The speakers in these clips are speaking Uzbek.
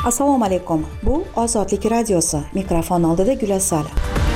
Assalomu alaykum. Bu Ozodlik radiosi. Mikrofon oldida Gulasal.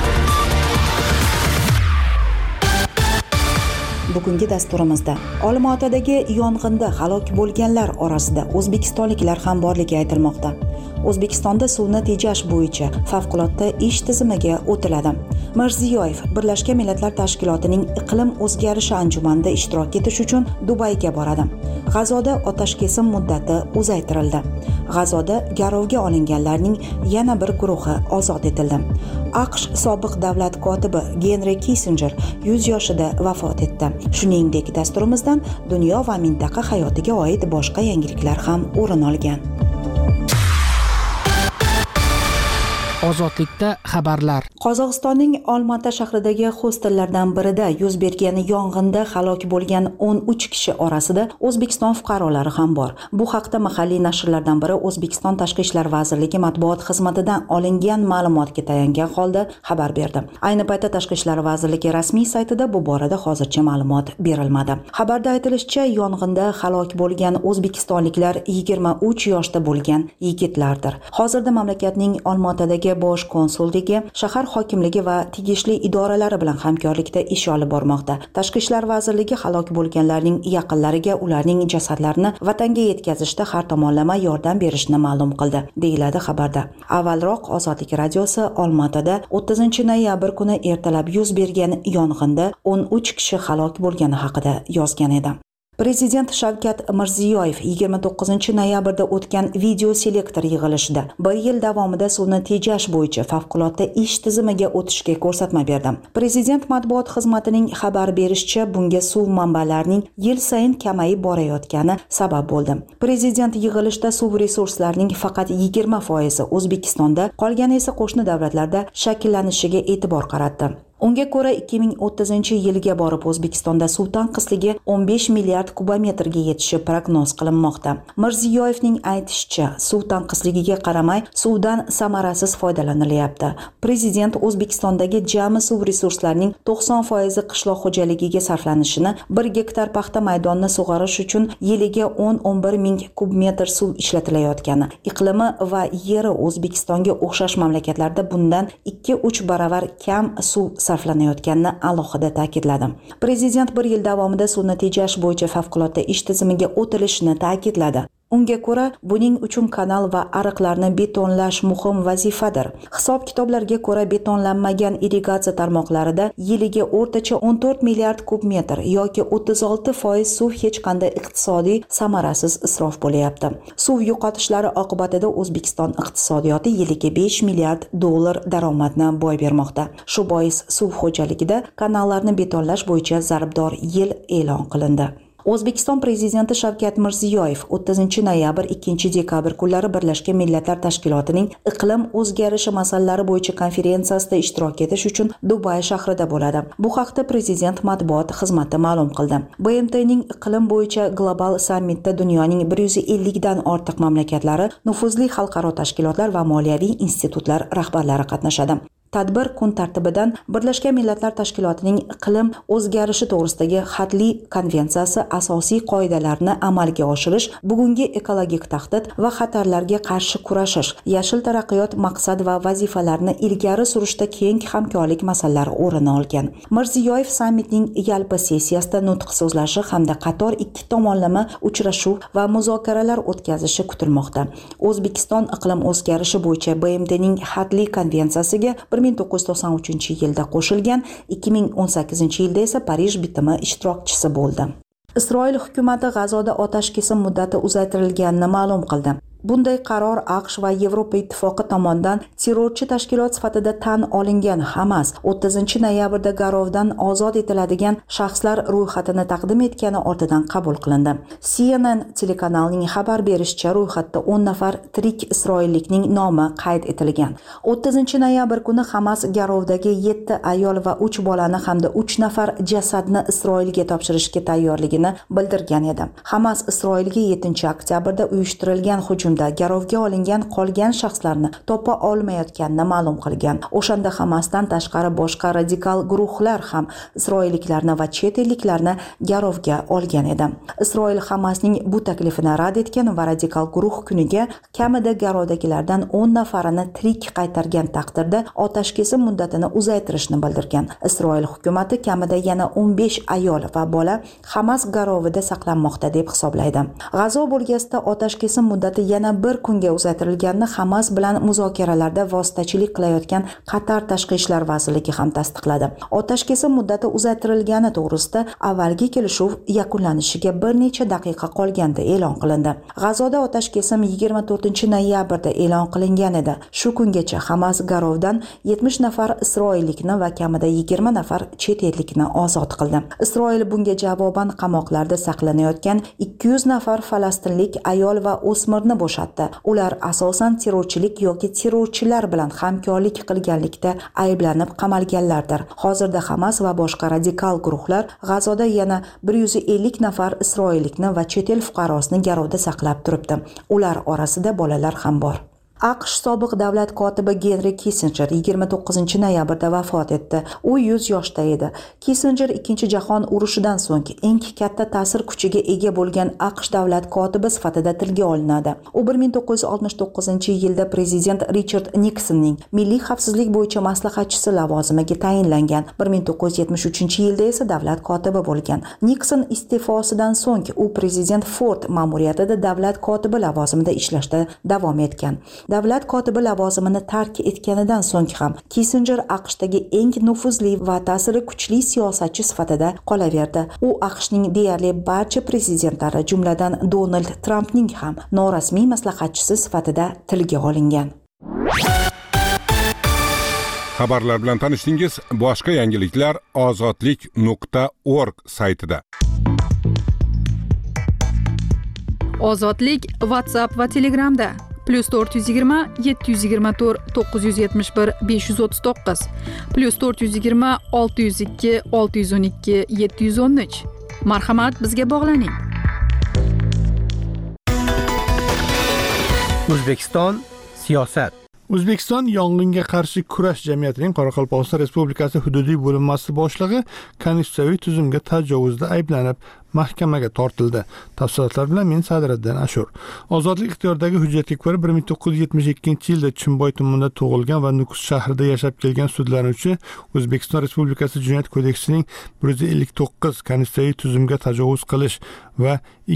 Bugungi dasturimizda Olmaotadagi yong'inda halok bo'lganlar orasida o'zbekistonliklar ham borligi aytilmoqda. O'zbekistonda suvni tejash bo'yicha favqulodda ish tizimiga o'tiladi. Mirziyoyev Birlashgan Millatlar Tashkilotining iqlim o'zgarishi anjumanida ishtirok etish uchun Dubayga boradi. G'azoda otashkesim muddati uzaytirildi. G'azoda garovga olinganlarning yana bir guruhi ozod etildi. AQSh sobiq davlat kotibi Henry Kissinger 100 yoshida vafot etdi. Shuningdek, dasturimizdan dunyo va mintaqa hayotiga oid boshqa yangiliklar ham o'rin olgan. Ozodlikda xabarlar. Qozog'istonning Olmaota shahridagi hostellardan birida yuz bergan yong'inda halok bo'lgan 13 kishi orasida O'zbekiston fuqarolari ham bor. Bu haqda mahalliy nashrlardan biri O'zbekiston Tashqi ishlar vazirligi matbuot xizmatidan olingan ma'lumotga tayangan holda xabar berdi. Ayni paytda Tashqi ishlar vazirligi rasmiy saytida bu borada hozircha ma'lumot berilmadi. Xabarda aytilishicha, yong'inda halok bo'lgan o'zbekistonliklar 23 yoshda bo'lgan yigitlardir. Hozirda mamlakatning Olmaotadagi bosh konsulligi, shahar hokimligi va tegishli idoralari bilan hamkorlikda ish olib bormoqda. Tashqi ishlar vazirligi halok bo'lganlarning yaqinlariga ularning jasadlarini vatanga yetkazishda har tomonlama yordam berishni ma'lum qildi, deyiladi xabarda. Avvalroq Ozodlik radiosi Olmaotada 30-noyabr kuni ertalab yuz bergan yong'inda 13 kishi halok bo'lgani haqida yozgan edi. Prezident Shavkat Mirziyoyev 29-noyabrda o'tgan video selektor yig'ilishida bir yil davomida suvni tejash bo'yicha favqulodda ish tizimiga o'tishga ko'rsatma berdi. Prezident matbuot xizmatining xabar berishicha, bunga suv manbalarining yil sayin kamayib borayotgani sabab bo'ldi. Prezident yig'ilishda suv resurslarining faqat 20% O'zbekistonda, qolgani esa qo'shni davlatlarda shakllanishiga e'tibor qaratdi. Unga ko'ra 2030-yilga borib O'zbekistonda suv tanqisligi 15 milliard kubometrga yetishi prognoz qilinmoqda. Mirziyoyevning aytishicha, suv tanqisligiga qaramay suvdan samarasiz foydalanilyapti. Prezident O'zbekistondagi jami suv resurslarining 90% qishloq xo'jaligiga sarflanishini, 1 gektar paxta maydonini sug'orish uchun yiliga 10-11 ming kub metr suv ishlatilayotgani, iqlimi va yeri O'zbekistonga o'xshash mamlakatlarda bundan 2-3 baravar kam suv sarflanayotganini alohida ta'kidladi. Prezident bir yil davomida suvni tejash bo'yicha favqulodda ish tizimiga o'tilishini ta'kidladi. Unga ko'ra, buning uchun kanal va ariqlarni betonlash muhim vazifadir. Hisob-kitoblarga ko'ra, betonlanmagan irrigatsiya tarmoqlarida yiliga o'rtacha 14 milliard kub metr yoki 36% suv hech qanday iqtisodiy samarasiz isrof bo'layapti. Suv yo'qotishlari oqibatida O'zbekiston iqtisodiyoti yiliga 5 milliard dollar daromadni boy bermoqda. Shu bois suv xo'jaligida kanallarni betonlash bo'yicha zarbdor yil e'lon qilindi. O'zbekiston Prezidenti Shavkat Mirziyoyev 30-noyabr 2-dekabr kunlari Birlashgan Millatlar Tashkilotining iqlim o'zgarishi masalalari bo'yicha konferensiyasida ishtirok etish uchun Dubay shahrida bo'ladi. Bu haqda Prezident matbuot xizmati ma'lum qildi. BMTning iqlim bo'yicha global sammitda dunyoning 150 dan ortiq mamlakatlari, nufuzli xalqaro tashkilotlar va moliyaviy institutlar rahbarlari qatnashadi. Tadbir kun tartibidan Birlashgan Millatlar Tashkilotining iqlim o'zgarishi to'g'risidagi xatli konvensiyasi asosiy qoidalarini amalga oshirish, bugungi ekologik tahdid va xatarlarga qarshi kurashish, yashil taraqqiyot maqsad va vazifalarini ilgari surishda keng hamkorlik masalalari o'rin olgan. Mirziyoyev sammitning yalpi sessiyasida nutq so'zlashi hamda qator ikki tomonlama uchrashuv va muzokaralar o'tkazishi kutilmoqda. O'zbekiston iqlim o'zgarishi bo'yicha BMTning xatli konvensiyasiga 1993-yilda qo'shilgan, 2018-yilda esa Parij bitimi ishtirokchisi bo'ldi. Isroil hukumati G'azoda otashkesim muddati uzaytirilganini ma'lum qildi. Bunday qaror AQSh va Yevropa ittifoqi tomonidan terrorchi tashkilot sifatida tan olingan Hamas 30-noyabrda garovdan ozod etiladigan shaxslar ro'yxatini taqdim etgani ortidan qabul qilindi. CNN telekanalining xabar berishicha, ro'yxatda 10 nafar tirik isroillikning nomi qayd etilgan. 30-noyabr kuni Hamas garovdagi 7 ayol va 3 bolani hamda 3 nafar jasadni Isroilga topshirishga tayyorligini bildirgan edi. Hamas Isroilga 7-oktyabrda uyushtirilgan hujum hujumda garovga olingan qolgan shaxslarni topa olmayotganini ma'lum qilgan. O'shanda Hamasdan tashqari boshqa radikal guruhlar ham isroilliklarni va chet elliklarni garovga olgan edi. Isroil Hamasning bu taklifini rad etgan va radikal guruh kuniga kamida garovdagilardan 10 nafarini tirik qaytargan taqdirda otash kesim muddatini uzaytirishni bildirgan. Isroil hukumati kamida yana 15 ayol va bola Hamas garovida saqlanmoqda deb hisoblaydi. G'azo bo'lgasida otash kesim muddati yana bir kunga uzaytirilganini Hamas bilan muzokaralarda vositachilik qilayotgan Qatar tashqi ishlar vazirligi ham tasdiqladi. Otash kesim muddati uzaytirilgani to'g'risida avvalgi kelishuv yakunlanishiga bir necha daqiqa qolganda e'lon qilindi. G'azoda otash kesim 24-noyabrda e'lon qilingan edi. Shu kungacha Hamas garovdan 70 nafar isroillikni va kamida 20 nafar chet ellikni ozod qildi. Isroil bunga javoban qamoqlarda saqlanayotgan 200 nafar falastinlik ayol va o'smirni bo'shatdi. Ular asosan terrorchilik yoki terrorchilar bilan hamkorlik qilganlikda ayblanib qamalganlardir. Hozirda Hamas va boshqa radikal guruhlar G'azoda yana 150 nafar isroillikni va chet el fuqarosini garovda saqlab turibdi. Ular orasida bolalar ham bor. AQSh sobiq davlat kotibi Henry Kissinger 29-noyabrda vafot etdi. U 100 yoshda edi. Kissinger Ikkinchi jahon urushidan so'ng eng katta ta'sir kuchiga ega bo'lgan AQSh davlat kotibi sifatida tilga olinadi. U 1969-yilda prezident Richard Nixonning milliy xavfsizlik bo'yicha maslahatchisi lavozimiga tayinlangan. 1973-yilda esa davlat kotibi bo'lgan. Nixon iste'fosidan so'ng u prezident Ford ma'muriyatida davlat kotibi lavozimida ishlashda davom etgan. Davlat kotibi lavozimini tark etganidan so'ng ham Kissinger AQShdagi eng nufuzli va ta'siri kuchli siyosatchi sifatida qolaverdi. U AQShning deyarli barcha prezidentlari, jumladan Donald Trampning ham norasmiy maslahatchisi sifatida tilga olingan. Xabarlar bilan tanishdingiz. Boshqa yangiliklar ozodlik.org saytida. Ozodlik WhatsApp va Telegramda +420 724 971 539 +420 602 612 713. Marhamat, bizga bog'laning. O'zbekiston siyosat. O'zbekiston yong'inga qarshi kurash jamiyatining Qoraqalpog'iston Respublikasi hududiy bo'linmasi boshlig'i konstitutsiyaviy tuzumga tajovuzda ayblanib mahkamaga tortildi. Tafsilotlar bilan men Sadiriddin Ashur. Ozodlik ixtiyoridagi hujjatga ko'ra 1972-yilda Chimboy tumanida tug'ilgan va Nukus shahrida yashab kelgan sudlanuvchi O'zbekiston Respublikasi Jinoyat kodeksining 159 konstitutsiyaviy tuzumga tajovuz qilish va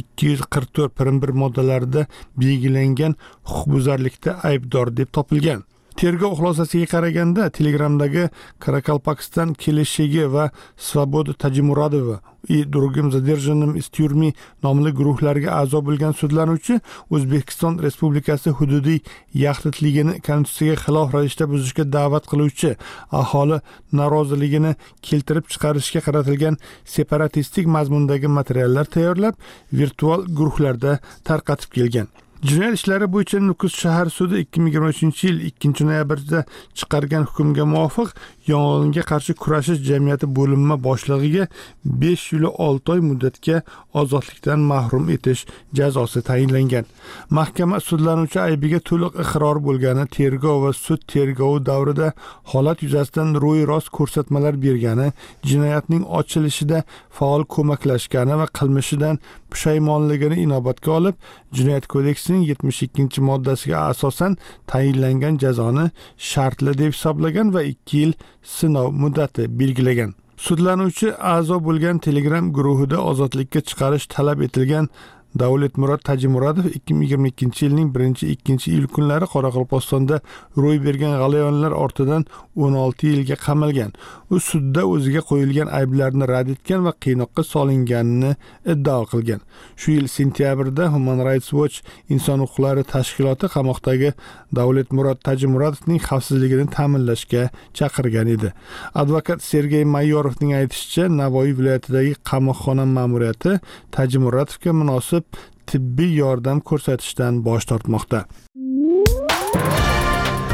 244 1 moddalarida belgilangan huquqbuzarlikda aybdor deb topilgan. Tergov xulosasiga qaraganda Telegramdagi Qoraqalpog'iston kelishigi va Svoboda Tajimuradova Drugim zadержанным из тюрьмы nomli guruhlarga a'zo bo'lgan sudlanuvchi O'zbekiston Respublikasi hududiy yaxlitligini konstitutsiyaga xilof ravishda buzishga da'vat qiluvchi aholi noroziligini keltirib chiqarishga qaratilgan separatistik mazmundagi materiallar tayyorlab virtual guruhlarda tarqatib kelgan. Jinoyat ishlari bo'yicha Nukus shahar sudi 2023-yil 2-noyabrda chiqargan hukmga muvofiq yong'inga qarshi kurashish jamiyati bo'linma boshlig'iga 5 yil 6 oy muddatga ozodlikdan mahrum etish jazosi tayinlangan. Mahkama sudlanuvchi aybiga to'liq iqror bo'lgani, tergov va sud tergovi davrida holat yuzasidan ro'y rost ko'rsatmalar bergani, jinoyatning ochilishida faol ko'maklashgani va qilmishidan pushaymonligini inobatga olib, Jinoyat kodeksining 72-moddasiga asosan tayinlangan jazoni shartli deb hisoblagan va 2 yil sinov muddati belgilagan. Sudlanuvchi a'zo bo'lgan Telegram guruhida ozodlikka chiqarish talab etilgan Davletmurod Tajimuradov 2022-yilning 1-2 iyul kunlari Qoraqalpog'istonda ro'y bergan g'alayonlar ortidan 16 yilga qamalgan. U sudda o'ziga qo'yilgan ayblarni rad etgan va qiynoqqa solinganini iddao qilgan. Shu yil sentyabrda Human Rights Watch inson huquqlari tashkiloti qamoqdagi Davletmurod Tajimuradovning xavfsizligini ta'minlashga chaqirgan edi. Advokat Sergey Mayorovning aytishicha, Navoiy viloyatidagi qamoqxona ma'muriyati Tajimuradovga munosib tibbiy yordam ko'rsatishdan bosh tortmoqda.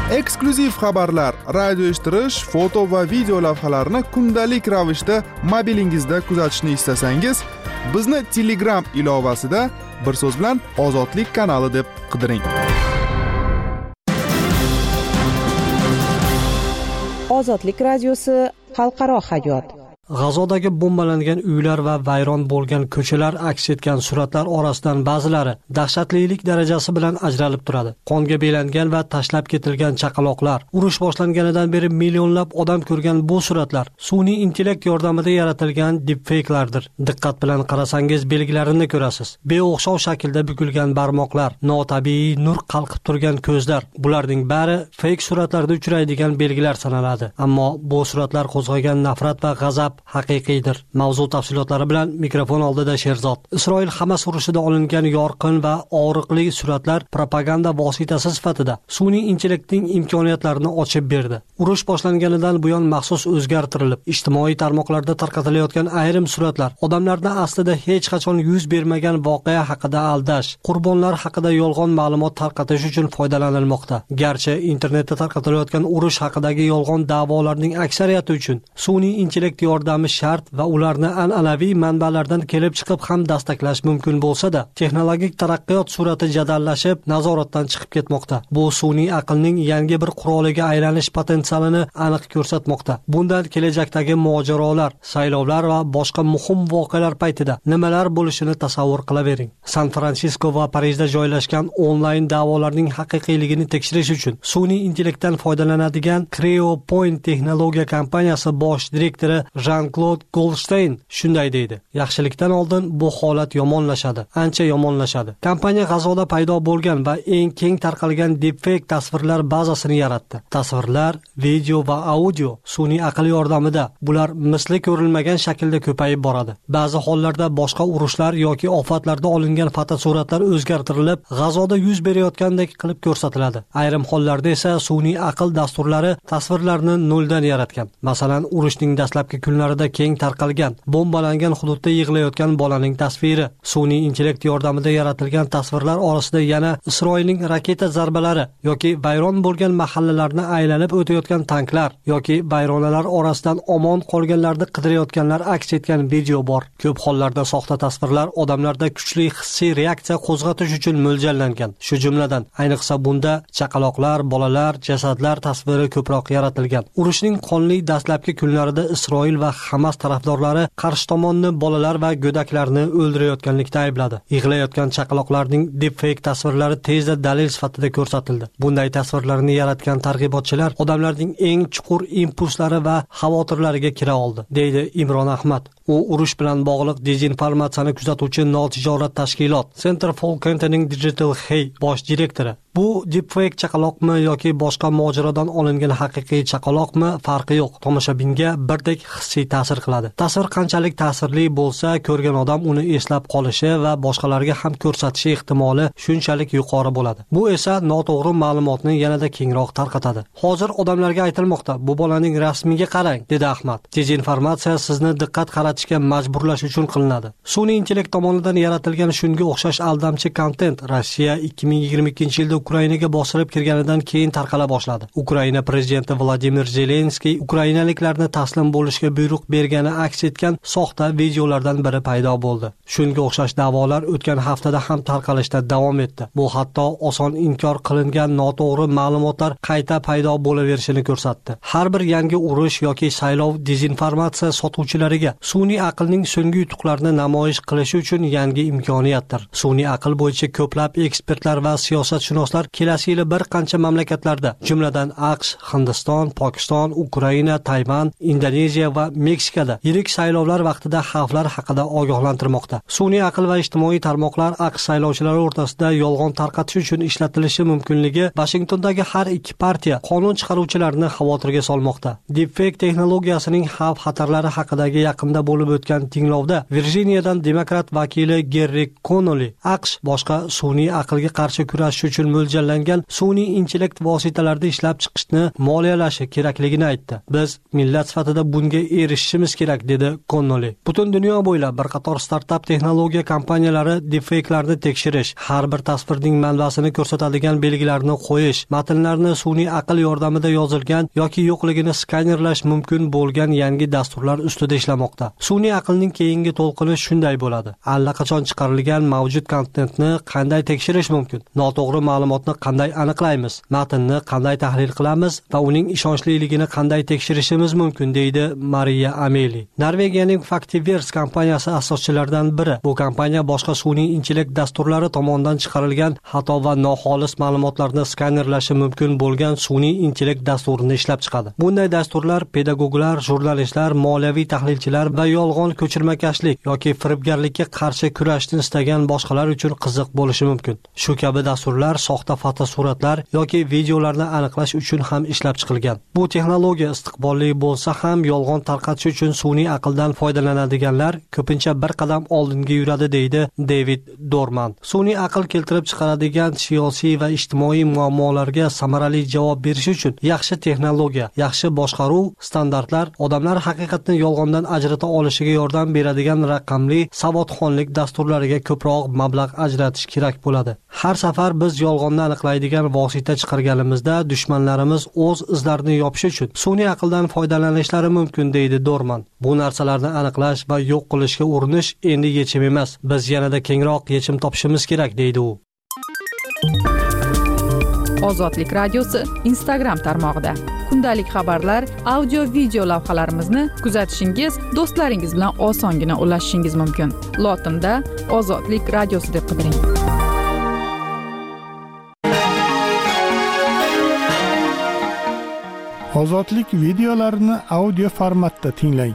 eksklyuziv xabarlar, radio eshittirish, foto va video lavhalarni kundalik ravishda mobilingizda kuzatishni istasangiz, bizni Telegram ilovasida bir so'z bilan Ozodlik kanali deb qidiring. Ozodlik radiosi xalqaro hayot. G'azodagi bombalangan uylar va vayron bo'lgan ko'chalar aks etgan suratlar orasidan ba'zilari dahshatlilik darajasi bilan ajralib turadi. Qonga belangan va tashlab ketilgan chaqaloqlar, urush boshlanganidan beri millionlab odam ko'rgan bu suratlar sun'iy intellekt yordamida yaratilgan deepfake'lardir. Diqqat bilan qarasangiz belgilarini ko'rasiz. Beo'xshov shaklda bukilgan barmoqlar, notabiiy nur qalqib turgan ko'zlar, bularning bari fake suratlarda uchraydigan belgilar sanaladi. Ammo bu suratlar qo'zg'agan nafrat va g'azab haqiqiydir. Mavzu tafsilotlari bilan mikrofon oldida Sherzod. Isroil Hamas urushida olingan yorqin va og'riqli suratlar propaganda vositasi sifatida sun'iy intellektning imkoniyatlarini ochib berdi. Urush boshlanganidan buyon maxsus o'zgartirilib, ijtimoiy tarmoqlarda tarqatilayotgan ayrim suratlar odamlarni aslida hech qachon yuz bermagan voqea haqida aldash, qurbonlar haqida yolg'on ma'lumot tarqatish uchun foydalanilmoqda. Garchi internetda tarqatilayotgan urush haqidagi yolg'on da'volarning aksariyati uchun sun'iy intellekt yordami shart va ularni an'anaviy manbalardan kelib chiqib ham dastaklash mumkin bo'lsa-da, texnologik taraqqiyot surati jadallashib, nazoratdan chiqib ketmoqda. Bu sun'iy aqlning yangi bir quroliga aylanish potensialini aniq ko'rsatmoqda. Bundan kelajakdagi mojarolar, saylovlar va boshqa muhim voqealar paytida nimalar bo'lishini tasavvur qilavering. San-Fransisko va Parijda joylashgan onlayn da'volarning haqiqiyligini tekshirish uchun sun'iy intellektdan foydalanadigan CreoPoint texnologiya kompaniyasi bosh direktori Jean-Claude Goldstein shunday deydi: yaxshilikdan oldin bu holat yomonlashadi, ancha yomonlashadi. Kompaniya G'azoda paydo bo'lgan va eng keng tarqalgan deepfake tasvirlar bazasini yaratdi. Tasvirlar, video va audio sun'iy aql yordamida bular misli ko'rilmagan shaklda ko'payib boradi. Ba'zi hollarda boshqa urushlar yoki ofatlarda olingan fotosuratlar o'zgartirilib, G'azoda yuz berayotgandek qilib ko'rsatiladi. Ayrim hollarda esa sun'iy aql dasturlari tasvirlarni noldan yaratgan. Masalan, urushning dastlabki kunlarida keng tarqalgan bombalangan hududda yig'layotgan bolaning tasviri. Sun'iy intellekt yordamida yaratilgan tasvirlar orasida yana Isroilning raketa zarbalari yoki vayron bo'lgan mahallalarni aylanib o'tayotgan tanklar yoki vayronalar orasidan omon qolganlarni qidirayotganlar aks etgan video bor. Ko'p hollarda soxta tasvirlar odamlarda kuchli hissiy reaksiya qo'zg'atish uchun mo'ljallangan. Shu jumladan, ayniqsa bunda chaqaloqlar, bolalar, jasadlar tasviri ko'proq yaratilgan. Urushning qonli dastlabki kunlarida Isroil va Hamas tarafdorlari qarshi tomonni bolalar va go'daklarni o'ldirayotganlikda aybladi. Yig'layotgan chaqaloqlarning deepfake tasvirlari tezda dalil sifatida ko'rsatildi. Bunday tasvirlarni yaratgan targ'ibotchilar odamlarning eng chuqur impulslari va xavotirlariga kira oldi, deydi Imron Ahmad. U urush bilan bog'liq dezinformatsiyani kuzatuvchi notijorat tashkilot Center for Counterning Digital Hate bosh direktori. Bu deepfake chaqaloqmi yoki boshqa mojarodan olingan haqiqiy chaqaloqmi farqi yo'q. Tomoshabinga birdek hissiy ta'sir qiladi. Tasvir qanchalik ta'sirli bo'lsa, ko'rgan odam uni eslab qolishi va boshqalarga ham ko'rsatishi ehtimoli shunchalik yuqori bo'ladi. Bu esa noto'g'ri ma'lumotni yanada kengroq tarqatadi. Hozir odamlarga aytilmoqda, bu bolaning rasmiga qarang, dedi Ahmad. Dezinformatsiya sizni diqqat qaratishga majburlash uchun qilinadi. Sun'iy intellekt tomonidan yaratilgan shunga o'xshash aldamchi kontent Rossiya 2022-yilda Ukrainaga bostirib kirganidan keyin tarqala boshladi. Ukraina prezidenti Vladimir Zelenskiy ukrainaliklarni taslim bo'lishga buyruq bergani aks etgan soxta videolardan biri paydo bo'ldi. Shunga o'xshash da'volar o'tgan haftada ham tarqalishda davom etdi. Bu hatto oson inkor qilingan noto'g'ri ma'lumotlar qayta paydo bo'laverishini ko'rsatdi. Har bir yangi urush yoki saylov dezinformatsiya sotuvchilariga sun'iy aqlning so'nggi yutuqlarini namoyish qilish uchun yangi imkoniyatdir. Sun'iy aql bo'yicha ko'plab ekspertlar va siyosatshunoslar kelasi yili bir qancha mamlakatlarda, jumladan AQSh, Hindiston, Pokiston, Ukraina, Tayvan, Indoneziya va Meksikada yirik saylovlar vaqtida xavflar haqida ogohlantirmoqda. Sun'iy aql va ijtimoiy tarmoqlar AQSh saylovchilari o'rtasida yolg'on tarqatish uchun ishlatilishi mumkinligi Washingtondagi har ikki partiya qonun chiqaruvchilarini xavotirga solmoqda. Deepfake texnologiyasining xavf-xatarlari haqidagi yaqinda bo'lib o'tgan tinglovda Virjiniyadan demokrat vakili Gerri Connolly AQSh boshqa sun'iy aqlga qarshi kurashish uchun mo'ljallangan sun'iy intellekt vositalarida ishlab chiqishni moliyalashi kerakligini aytdi. Biz millat sifatida bunga erishishimiz kerak, dedi Connolly. Butun dunyo bo'ylab bir qator startap texnologiya kompaniyalari deepfake'larni tekshirish, har bir tasvirning manbasini ko'rsatadigan belgilarni qo'yish, matnlarni sun'iy aql yordamida yozilgan yoki yo'qligini skanerlash mumkin bo'lgan yangi dasturlar ustida ishlamoqda. Sun'iy aqlning keyingi to'lqini shunday bo'ladi. Allaqachon chiqarilgan mavjud kontentni qanday tekshirish mumkin? Noto'g'ri ma'lumotni qanday aniqlaymiz? Matnni qanday tahlil qilamiz va uning ishonchliligini qanday tekshirishimiz mumkin, deydi Maria Ameli. Norvegiyaning Factiverse kompaniyasi asoschilaridan biri. Bu kompaniya boshqa sun'iy intellekt dasturlari tomonidan chiqarilgan xato va noxolis ma'lumotlarni skanerlashi mumkin bo'lgan sun'iy intellekt dasturini ishlab chiqadi. Bunday dasturlar pedagoglar, jurnalistlar, moliyaviy tahlilchilar va yolg'on ko'chirmakashlik yoki firibgarlikka qarshi kurashni istagan boshqalar uchun qiziq bo'lishi mumkin. Shu kabi dasturlar soxta fotosuratlar yoki videolarni aniqlash uchun ham ishlab chiqilgan. Bu texnologiya istiqbolli bo'lsa ham yolg'on tarqatish uchun sun'iy aqldan foydalanadiganlar ko'pincha bir qadam oldinga yuradi, deydi David Dorman. Sun'iy aql keltirib chiqaradigan siyosiy va ijtimoiy muammolarga samarali javob berish uchun yaxshi texnologiya, yaxshi boshqaruv standartlar odamlar haqiqatni yolg'ondan ajrata olishiga yordam beradigan raqamli savodxonlik dasturlariga ko'proq mablag' ajratish kerak bo'ladi. Har safar biz yolg'onni aniqlaydigan vosita chiqarganimizda dushmanlarimiz o'z izlarini yopish uchun sun'iy aqldan foydalanishlari mumkin, deydi Dorman. Bu narsalarni aniqlash va yo'q qilishga urinish endi yechim emas. Biz yanada kengroq yechim topishimiz kerak, deydi u. Ozodlik radiosi Instagram tarmog'ida kundalik xabarlar, audio video lavhalarimizni kuzatishingiz, do'stlaringiz bilan osongina ulashishingiz mumkin. Lotinda Ozodlik radiosi deb qidiring. Ozodlik videolarini audio formatda tinglang.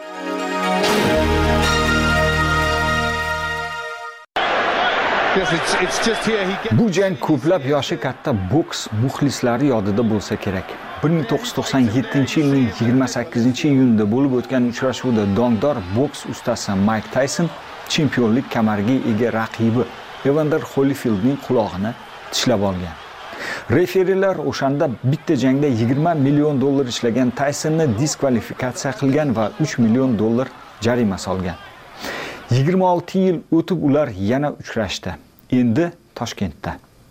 Bu jang ko'plab yoshi katta boks muxlislari yodida bo'lsa kerak. 1997-yilning 28-iyunida bo'lib o'tgan uchrashuvda dongdor boks ustasi Mike Tyson chempionlik kamariga ega raqibi Evander Holyfieldning qulog'ini tishlab olgan. Referilar o'shanda bitta jangda $20 million ishlagan Taysonni diskvalifikatsiya qilgan va $3 million jarima solgan. 26 yil o'tib ular yana uchrashdi. Endi Toshkentda.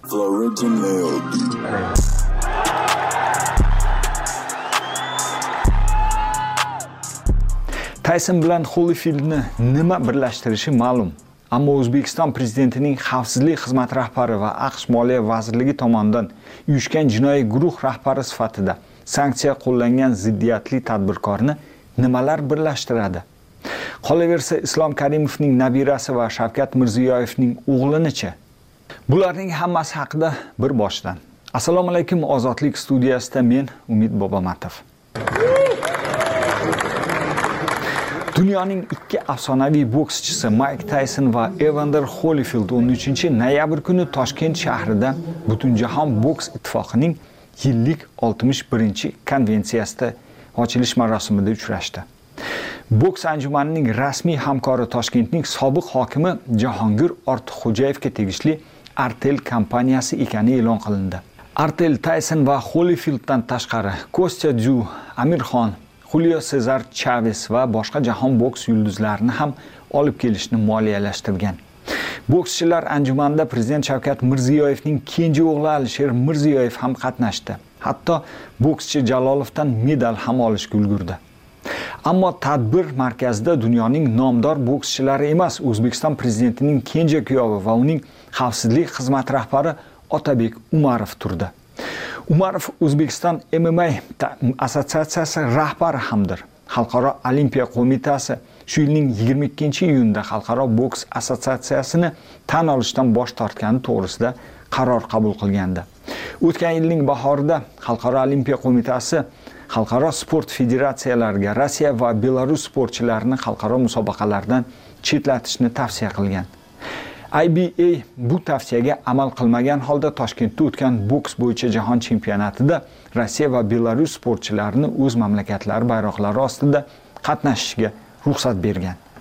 Tyson bilan Holyfieldni nima birlashtirishi ma'lum. Ammo O'zbekiston prezidentining xavfsizlik xizmati rahbari va AQSh Moliya vazirligi tomonidan uyushgan jinoiy guruh rahbari sifatida sanksiya qo'llangan ziddiyatli tadbirkorni nimalar birlashtiradi? Qolaversa Islom Karimovning nabirasi va Shavkat Mirziyoyevning o'g'linichi. Bularning hammasi haqida bir boshdan. Assalomu alaykum, Ozodlik studiyasida men Umid Bobomatov. Dunyoning ikki afsonaviy bokschisi Mike Tyson va Evander Holyfield 13-noyabr kuni Toshkent shahrida Butunjahon boks ittifoqining yillik 61-konvensiyasida ochilish marosimida uchrashdi. Boks anjumanining rasmiy hamkori Toshkentning sobiq hokimi Jahongir Ortiqxo'jayevga tegishli Artel kompaniyasi ekani e'lon qilindi. Artel Tyson va Holyfielddan tashqari Kostya Ju, Amir Xon, Julio Cesar Chavez va boshqa jahon boks yulduzlarini ham olib kelishni moliyalashtirgan. Bokschilar anjumanida prezident Shavkat Mirziyoyevning kenja o'g'li Alisher Mirziyoyev ham qatnashdi. Hatto bokschi Jalolovdan medal ham olishga ulgurdi. Ammo tadbir markazida dunyoning nomdor bokschilari emas, O'zbekiston prezidentining kenja kuyovi va uning xavfsizlik xizmati rahbari Otabek Umarov turdi. Umarov O'zbekiston MMA assotsiatsiyasi rahbari hamdir. Xalqaro olimpiya qo'mitasi shu yilning 22-iyunida Xalqaro boks assotsiatsiyasini tan olishdan bosh tortgani to'g'risida qaror qabul qilgandi. O'tgan yilning bahorida Xalqaro olimpiya qo'mitasi xalqaro sport federatsiyalariga Rossiya va Belarus sportchilarini xalqaro musobaqalardan chetlatishni tavsiya qilgan. IBA bu tavsiyaga amal qilmagan holda Toshkentda o'tgan boks bo'yicha jahon chempionatida Rossiya va Belarus sportchilarini o'z mamlakatlari bayroqlari ostida qatnashishiga ruxsat bergan.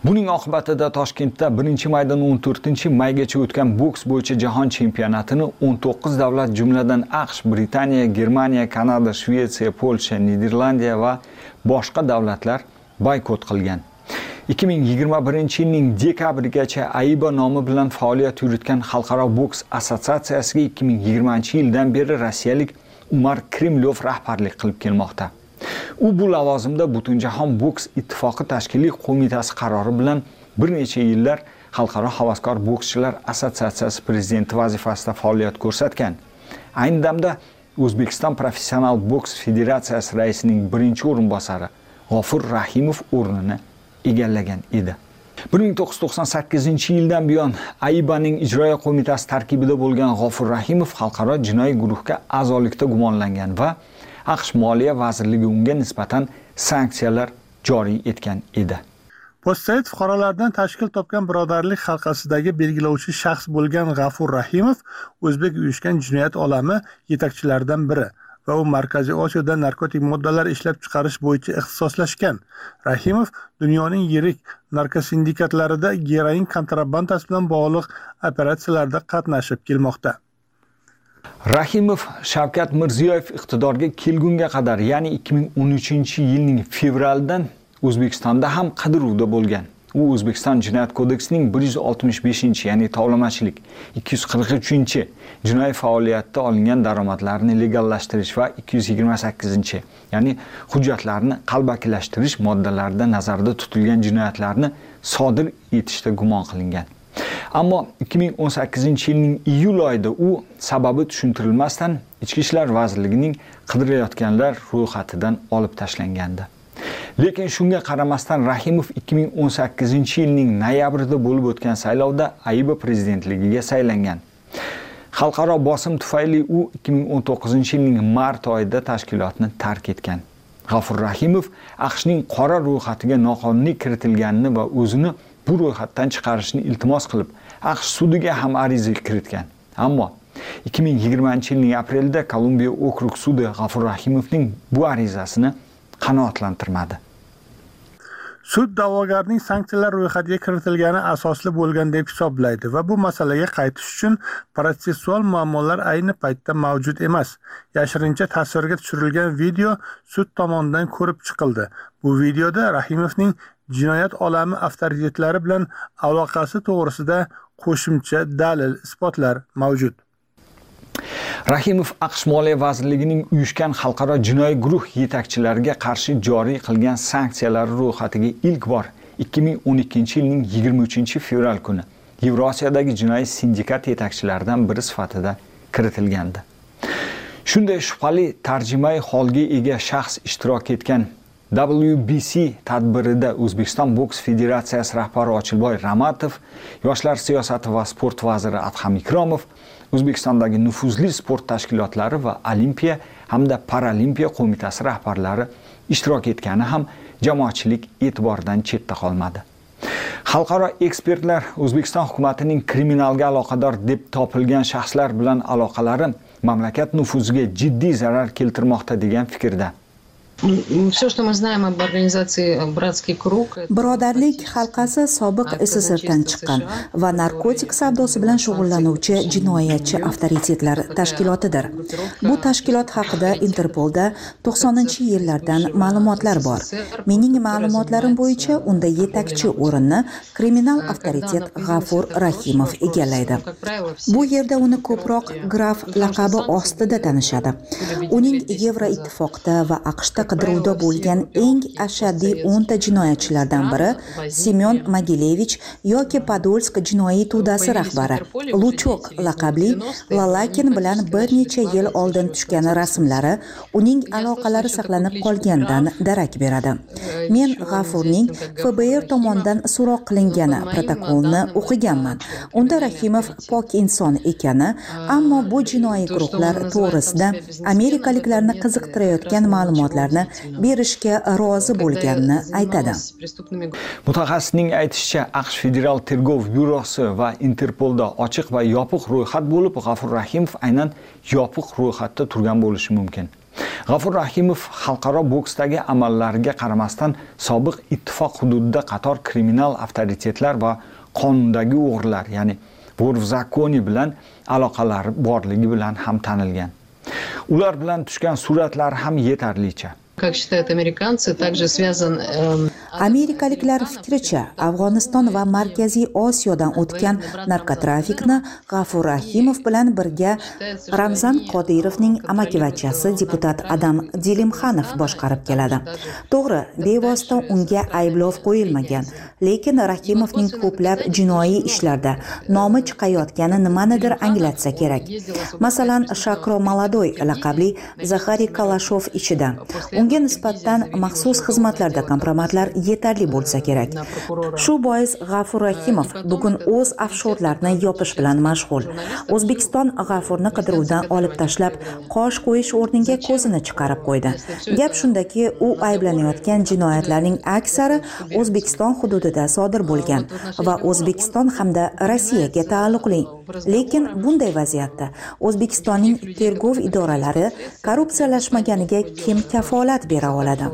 Buning oqibatida Toshkentda 1-maydan 14-maygacha o'tgan boks bo'yicha jahon chempionatini 19 davlat, jumladan AQSh, Britaniya, Germaniya, Kanada, Shvetsiya, Polsha, Niderlandiya va boshqa davlatlar boykot qilgan. 2021-yilning dekabrigacha AIBA nomi bilan faoliyat yuritgan Xalqaro boks assotsiatsiyasiga 2020-yildan beri rossiyalik Umar Krimlyov rahbarlik qilib kelmoqda. U bu lavozimda Butunjahon boks ittifoqi tashkiliy qo'mitasi qarori bilan bir necha yillar Xalqaro havaskor bokschilar assotsiatsiyasi prezidenti vazifasida faoliyat ko'rsatgan. Ayni damda O'zbekiston professional boks federatsiyasi raisining birinchi o'rinbosari G'ofur Rahimov o'rnini egallagan edi. 1998-yildan buyon AIBAning ijroiya qo'mitasi tarkibida bo'lgan G'ofur Rahimov xalqaro jinoiy guruhga a'zolikda gumonlangan va AQSh Moliya vazirligi unga nisbatan sanksiyalar joriy etgan edi. Postsovet fuqarolardan tashkil topgan birodarlik halqasidagi belgilovchi shaxs bo'lgan G'ofur Rahimov o'zbek uyushgan jinoyat olami yetakchilaridan biri va u Markaziy Osiyoda narkotik moddalar ishlab chiqarish bo'yicha ixtisoslashgan. Rahimov dunyoning yirik narkosindikatlarida geroin kontrabandasi bilan bog'liq operatsiyalarda qatnashib kelmoqda. Rahimov Shavkat Mirziyoyev iqtidorga kelgunga qadar, ya'ni 2013-yilning fevralidan O'zbekistonda ham qidiruvda bo'lgan. U O'zbekiston Jinoyat kodeksining 165, ya'ni tovlamachilik, 243 jinoiy faoliyatda olingan daromadlarni legallashtirish va 228, ya'ni hujjatlarni qalbakilashtirish moddalarida nazarda tutilgan jinoyatlarni sodir etishda gumon qilingan. Ammo 2018-yilning iyul oyida u sababi tushuntirilmasdan Ichki ishlar vazirligining qidirilayotganlar ro'yxatidan olib tashlangandi. Lekin shunga qaramasdan Rahimov 2018-yilning noyabrida bo'lib o'tgan saylovda AIBA prezidentligiga saylangan. Xalqaro bosim tufayli u 2019-yilning mart oyida tashkilotni tark etgan. G'ofur Rahimov AQShning qora ro'yxatiga noqonuniy kiritilganini va o'zini bu ro'yxatdan chiqarishni iltimos qilib, AQSh sudiga ham ariza kiritgan. Ammo 2020-yilning aprelida Kolumbiya okrug sudi G'ofur Rahimovning bu arizasini qanoatlantirmadi. Sud da'vogarning sanksiyalar ro'yxatiga kiritilgani asosli bo'lgan deb hisoblaydi va bu masalaga qaytish uchun protsessual muammolar ayni paytda mavjud emas. Yashirincha tasvirga tushirilgan video sud tomonidan ko'rib chiqildi. Bu videoda Rahimovning jinoyat olami avtoritetlari bilan aloqasi to'g'risida qo'shimcha dalil, isbotlar mavjud. Rahimov AQSh Moliya vazirligining uyushgan xalqaro jinoiy guruh yetakchilariga qarshi joriy qilgan sanksiyalar ro'yxatiga ilk bor 2012-yilning 23-fevral kuni Yevrosiyadagi jinoiy sindikat yetakchilaridan biri sifatida kiritilgandi. Shunday shubhali tarjimai holga ega shaxs ishtirok etgan WBC tadbirida O'zbekiston boks federatsiyasi rahbari Ochilboy Ramatov, yoshlar siyosati va sport vaziri Adham Ikromov, O'zbekistondagi nufuzli sport tashkilotlari va Olimpiya hamda Paralimpiya qo'mitasi rahbarlari ishtirok etgani ham jamoatchilik e'tiboridan chetda qolmadi. Xalqaro ekspertlar O'zbekiston hukumatining kriminalga aloqador deb topilgan shaxslar bilan aloqalari mamlakat nufuziga jiddiy zarar keltirmoqda degan fikrda. Все, что мы знаем об организации «Братский круг». Birodarlik halqasi sobiq SSRdan chiqqan va narkotik savdosi bilan shug'ullanuvchi jinoyatchi avtoritetlar tashkilotidir. Bu tashkilot haqida Interpolda 90-yillardan ma'lumotlar bor. Mening ma'lumotlarim bo'yicha unda yetakchi o'rinni kriminal avtoritet G'ofur Rahimov egallaydi. Bu yerda uni ko'proq graf laqabi ostida tanishadi. Uning Yevroittifoqda va AQShda qidiruvda bo'lgan eng ashaddiy 10 ta jinoyatchilardan biri Semyon Mogilevich yoki Podolsk jinoiy to'dasi rahbari Luchok laqabli Lalakin bilan bir necha yil oldin tushgan rasmlari uning aloqalari saqlanib qolganidan darak beradi. Men G'ofurning FBR tomonidan so'roq qilingani protokolni o'qiganman. Unda Rahimov pok inson ekani, ammo bu jinoiy guruhlar to'g'risida amerikaliklarni qiziqtirayotgan ma'lumotlarni berishga rozi bo'lganini aytadi. Mutaxassisning aytishicha, AQSh Federal tergov byurosi va Interpolda ochiq va yopiq ro'yxat bo'lib, G'ofur Rahimov aynan yopiq ro'yxatda turgan bo'lishi mumkin. G'afur Rahimov xalqaro boksdagi amallariga qaramasdan sobiq ittifoq hududida qator kriminal avtoritetlar va qonundagi o'g'rilar, ya'ni vor v zakoni bilan aloqalari borligi bilan ham tanilgan. Ular bilan tushgan suratlar ham yetarlicha. Как считают американцы, также связан... Amerikaliklar fikricha, Afg'oniston va Markaziy Osiyodan o'tgan narkotrafikni G'afur Rahimov bilan birga Ramzan Qodirovning amakivachchasi deputat Adam Dilimxanov boshqarib keladi. To'g'ri, bevosita unga ayblov qo'yilmagan, lekin Rahimovning ko'plab jinoiy ishlarda nomi chiqayotgani nimanidir anglatsa kerak. Masalan, Shakro Maladoy laqabli Zaxariy Kalashov ichida unga nisbatan maxsus xizmatlarda kompromatlar yetarli bo'lsa kerak. Shu bois G'afur Rahimov bugun o'z afshorlarini yopish bilan mashg'ul. O'zbekiston G'afurni qidiruvdan olib tashlab, qosh qo'yish o'rniga ko'zini chiqarib qo'ydi. Gap shundaki, u ayblanayotgan jinoyatlarning aksari O'zbekiston hududida sodir bo'lgan va O'zbekiston hamda Rossiyaga taalluqli. Lekin bunday vaziyatda O'zbekistonning tergov idoralari korrupsiyalashmaganiga kim kafolat bera oladi?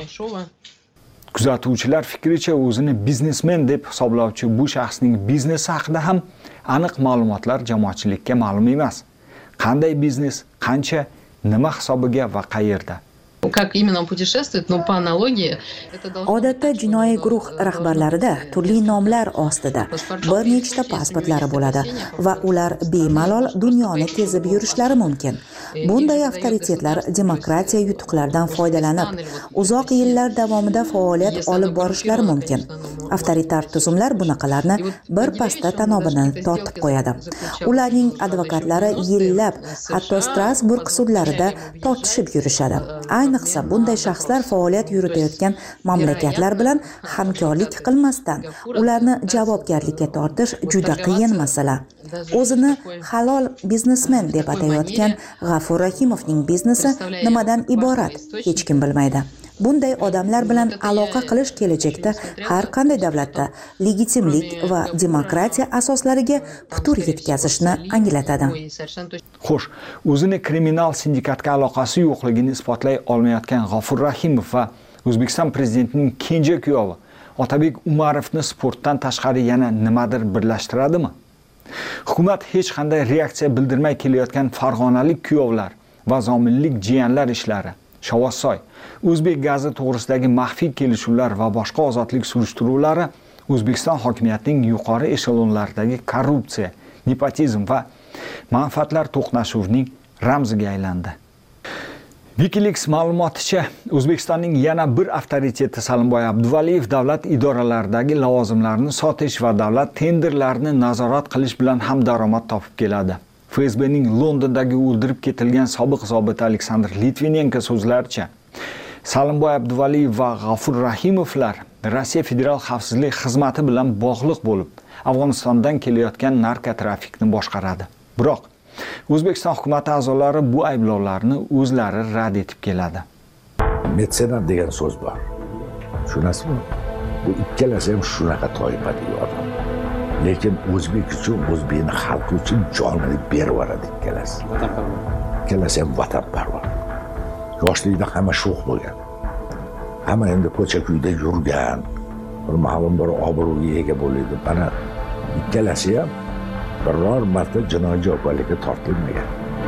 Kuzatuvchilar fikricha, o'zini biznesmen deb hisoblovchi bu shaxsning biznesi haqida ham aniq ma'lumotlar jamoatchilikka ma'lum emas. Qanday biznes, qancha, nima hisobiga va qayerda? Как именно он путешествует, но по аналогии... Odatda jinoiy guruh rahbarlarida turli nomlar ostida bir nechta pasportlari bo'ladi va ular bemalol dunyoni kezib yurishlari mumkin. Bunday avtoritetlar demokratiya yutuqlaridan foydalanib, uzoq yillar davomida faoliyat olib borishlari mumkin. Avtoritar tuzumlar bunaqalarni bir pasda tanobini tortib qo'yadi. Ularning advokatlari yillab, hatto Strasburg sudlarida tortishib yurishadi. Ayniqsa bunday shaxslar faoliyat yuritayotgan mamlakatlar bilan hamkorlik qilmasdan ularni javobgarlikka tortish juda qiyin masala. O'zini halol biznesmen deb atayotgan G'afur Rahimovning biznesi nimadan iborat, hech kim bilmaydi. Bunday odamlar bilan aloqa qilish kelajakda har qanday davlatda legitimlik va demokratiya asoslariga putur yetkazishni anglatadi. Xo'sh, o'zini kriminal sindikatga aloqasi yo'qligini isbotlay olmayotgan G'afur Rahimov va O'zbekiston prezidentining kenja kuyovi Otabek Umarovni sportdan tashqari yana nimadir birlashtiradimi? Hukumat hech qanday reaksiya bildirmay kelayotgan farg'onalik kuyovlar va zominlik jiyanlar ishlari, Shovossoy, O'zbek gazi to'g'risidagi maxfiy kelishuvlar va boshqa ozodlik surishtiruvlari O'zbekiston hokimiyatining yuqori eshelonlaridagi korrupsiya, nepotizm va manfaatlar to'qnashuvining ramziga aylandi. WikiLeaks ma'lumoticha, O'zbekistonning yana bir avtoriteti Salimboy Abduvaliyev davlat idoralaridagi lavozimlarni sotish va davlat tenderlarini nazorat qilish bilan ham daromad topib keladi. FSBning Londondagi o'ldirib ketilgan sobiq zobit Aleksandr Litvinenko so'zlaricha, Salimboy Abduvaliyev va G'afur Rahimovlar Rossiya Federal xavfsizlik xizmati bilan bog'liq bo'lib, Afg'onistondan kelayotgan narkotrafikni boshqaradi. Biroq O'zbekiston hukumati a'zolari bu ayblovlarni o'zlari rad etib keladi. Metsenat degan so'z bor. Tushunasizmi? Bu ikkalasi ham shunaqa toifadagi odam. Lekin o'zbek uchun, o'zbekning xalqi uchun jonini berib yuboradi ikkalasi. Ikkalasi ham vatanparvar. Yoshlikda hamma sho'x bo'lgan. Hamma endi ko'cha-kuyda yurgan, bir ma'lum bir obro'ga ega bo'ladi. Mana ikkalasi ham biror marta jinoiy javobgarlikka tortilmagan.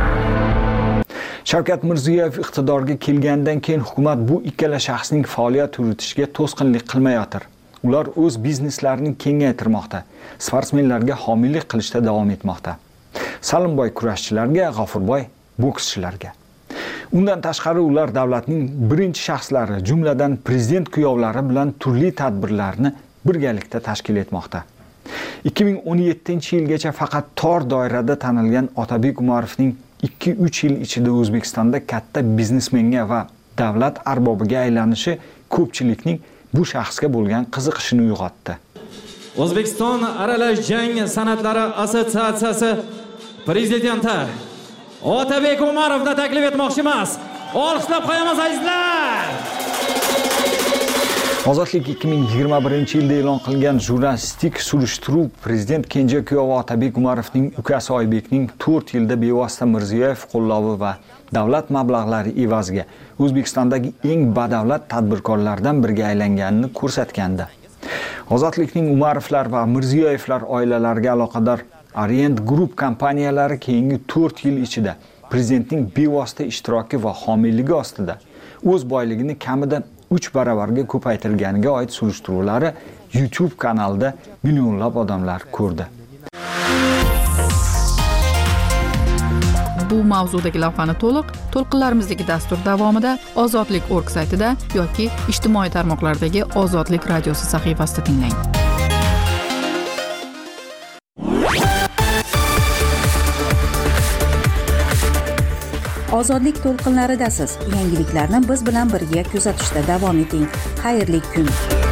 Shavkat Mirziyoyev iqtidorga kelgandan keyin hukumat bu ikkala shaxsning faoliyat yuritishiga to'sqinlik qilmayotir. Ular o'z bizneslarini kengaytirmoqda, sportsmenlarga homiylik qilishda davom etmoqda. Salimboy kurashchilarga, G'afurboy bokschilarga. Undan tashqari ular davlatning birinchi shaxslari, jumladan prezident kuyovlari bilan turli tadbirlarni birgalikda tashkil etmoqda. 2017-yilgacha faqat tor doirada tanilgan Otabek Umarovning 2-3 yil ichida O'zbekistonda katta biznesmenga va davlat arbobiga aylanishi ko'pchilikning bu shaxsga bo'lgan qiziqishini uyg'otdi. O'zbekiston aralash jang san'atlari assotsiatsiyasi prezidenti Otabek Umarovni taklif etmoqchimiz. Olqishlab qo'yamiz azizlar. Ozodlik 2021-yilda e'lon qilingan jurnalistik surishtiruv prezident kenja kuyovi Otabek Umarovning ukasi Oybekning 4 yilda bevosita Mirziyoyev qo'llovi va davlat mablag'lari evaziga O'zbekistondagi eng badavlat tadbirkorlardan biriga aylanganini ko'rsatgandi. Ozodlikning Umarovlar va Mirziyoyevlar oilalariga aloqador Orient Group kompaniyalari keyingi 4 yil ichida prezidentning bevosita ishtiroki va homiyligi ostida o'z boyligini kamida 3 baravarga ko'paytirganiga oid surishtiruvlari YouTube kanalida millionlab odamlar ko'rdi. Bu mavzudagi lavhani to'lqinlarimizdagi dastur davomida Ozodlik.org saytida yoki ijtimoiy tarmoqlardagi Ozodlik radiosi sahifasida tinglang. Ozodlik to'lqinlaridasiz. Yangiliklarni biz bilan birga kuzatishda davom eting. Xayrli kun.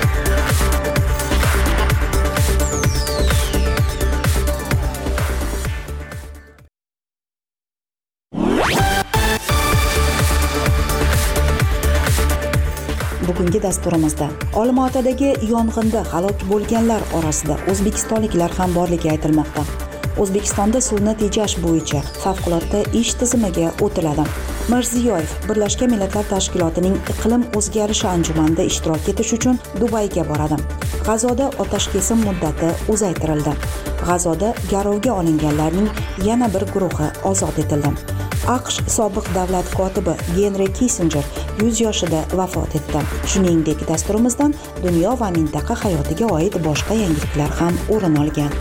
Bugungi dasturimizda Olmaotadagi yong'inda halok bo'lganlar orasida o'zbekistonliklar ham borligi aytilmoqda. O'zbekistonda suvni tejash bo'yicha favqulodda ish tizimiga o'tiladi. Mirziyoyev Birlashgan Millatlar Tashkilotining iqlim o'zgarishi anjumanida ishtirok etish uchun Dubayga boradi. G'azoda otash kesim muddati uzaytirildi. G'azoda garovga olinganlarning yana bir guruhi ozod etildi. AQSh sobiq davlat kotibi Henry Kissinger 100 yoshida vafot etdi. Shuningdek, dasturimizdan dunyo va mintaqa hayotiga oid boshqa yangiliklar ham o'rin olgan.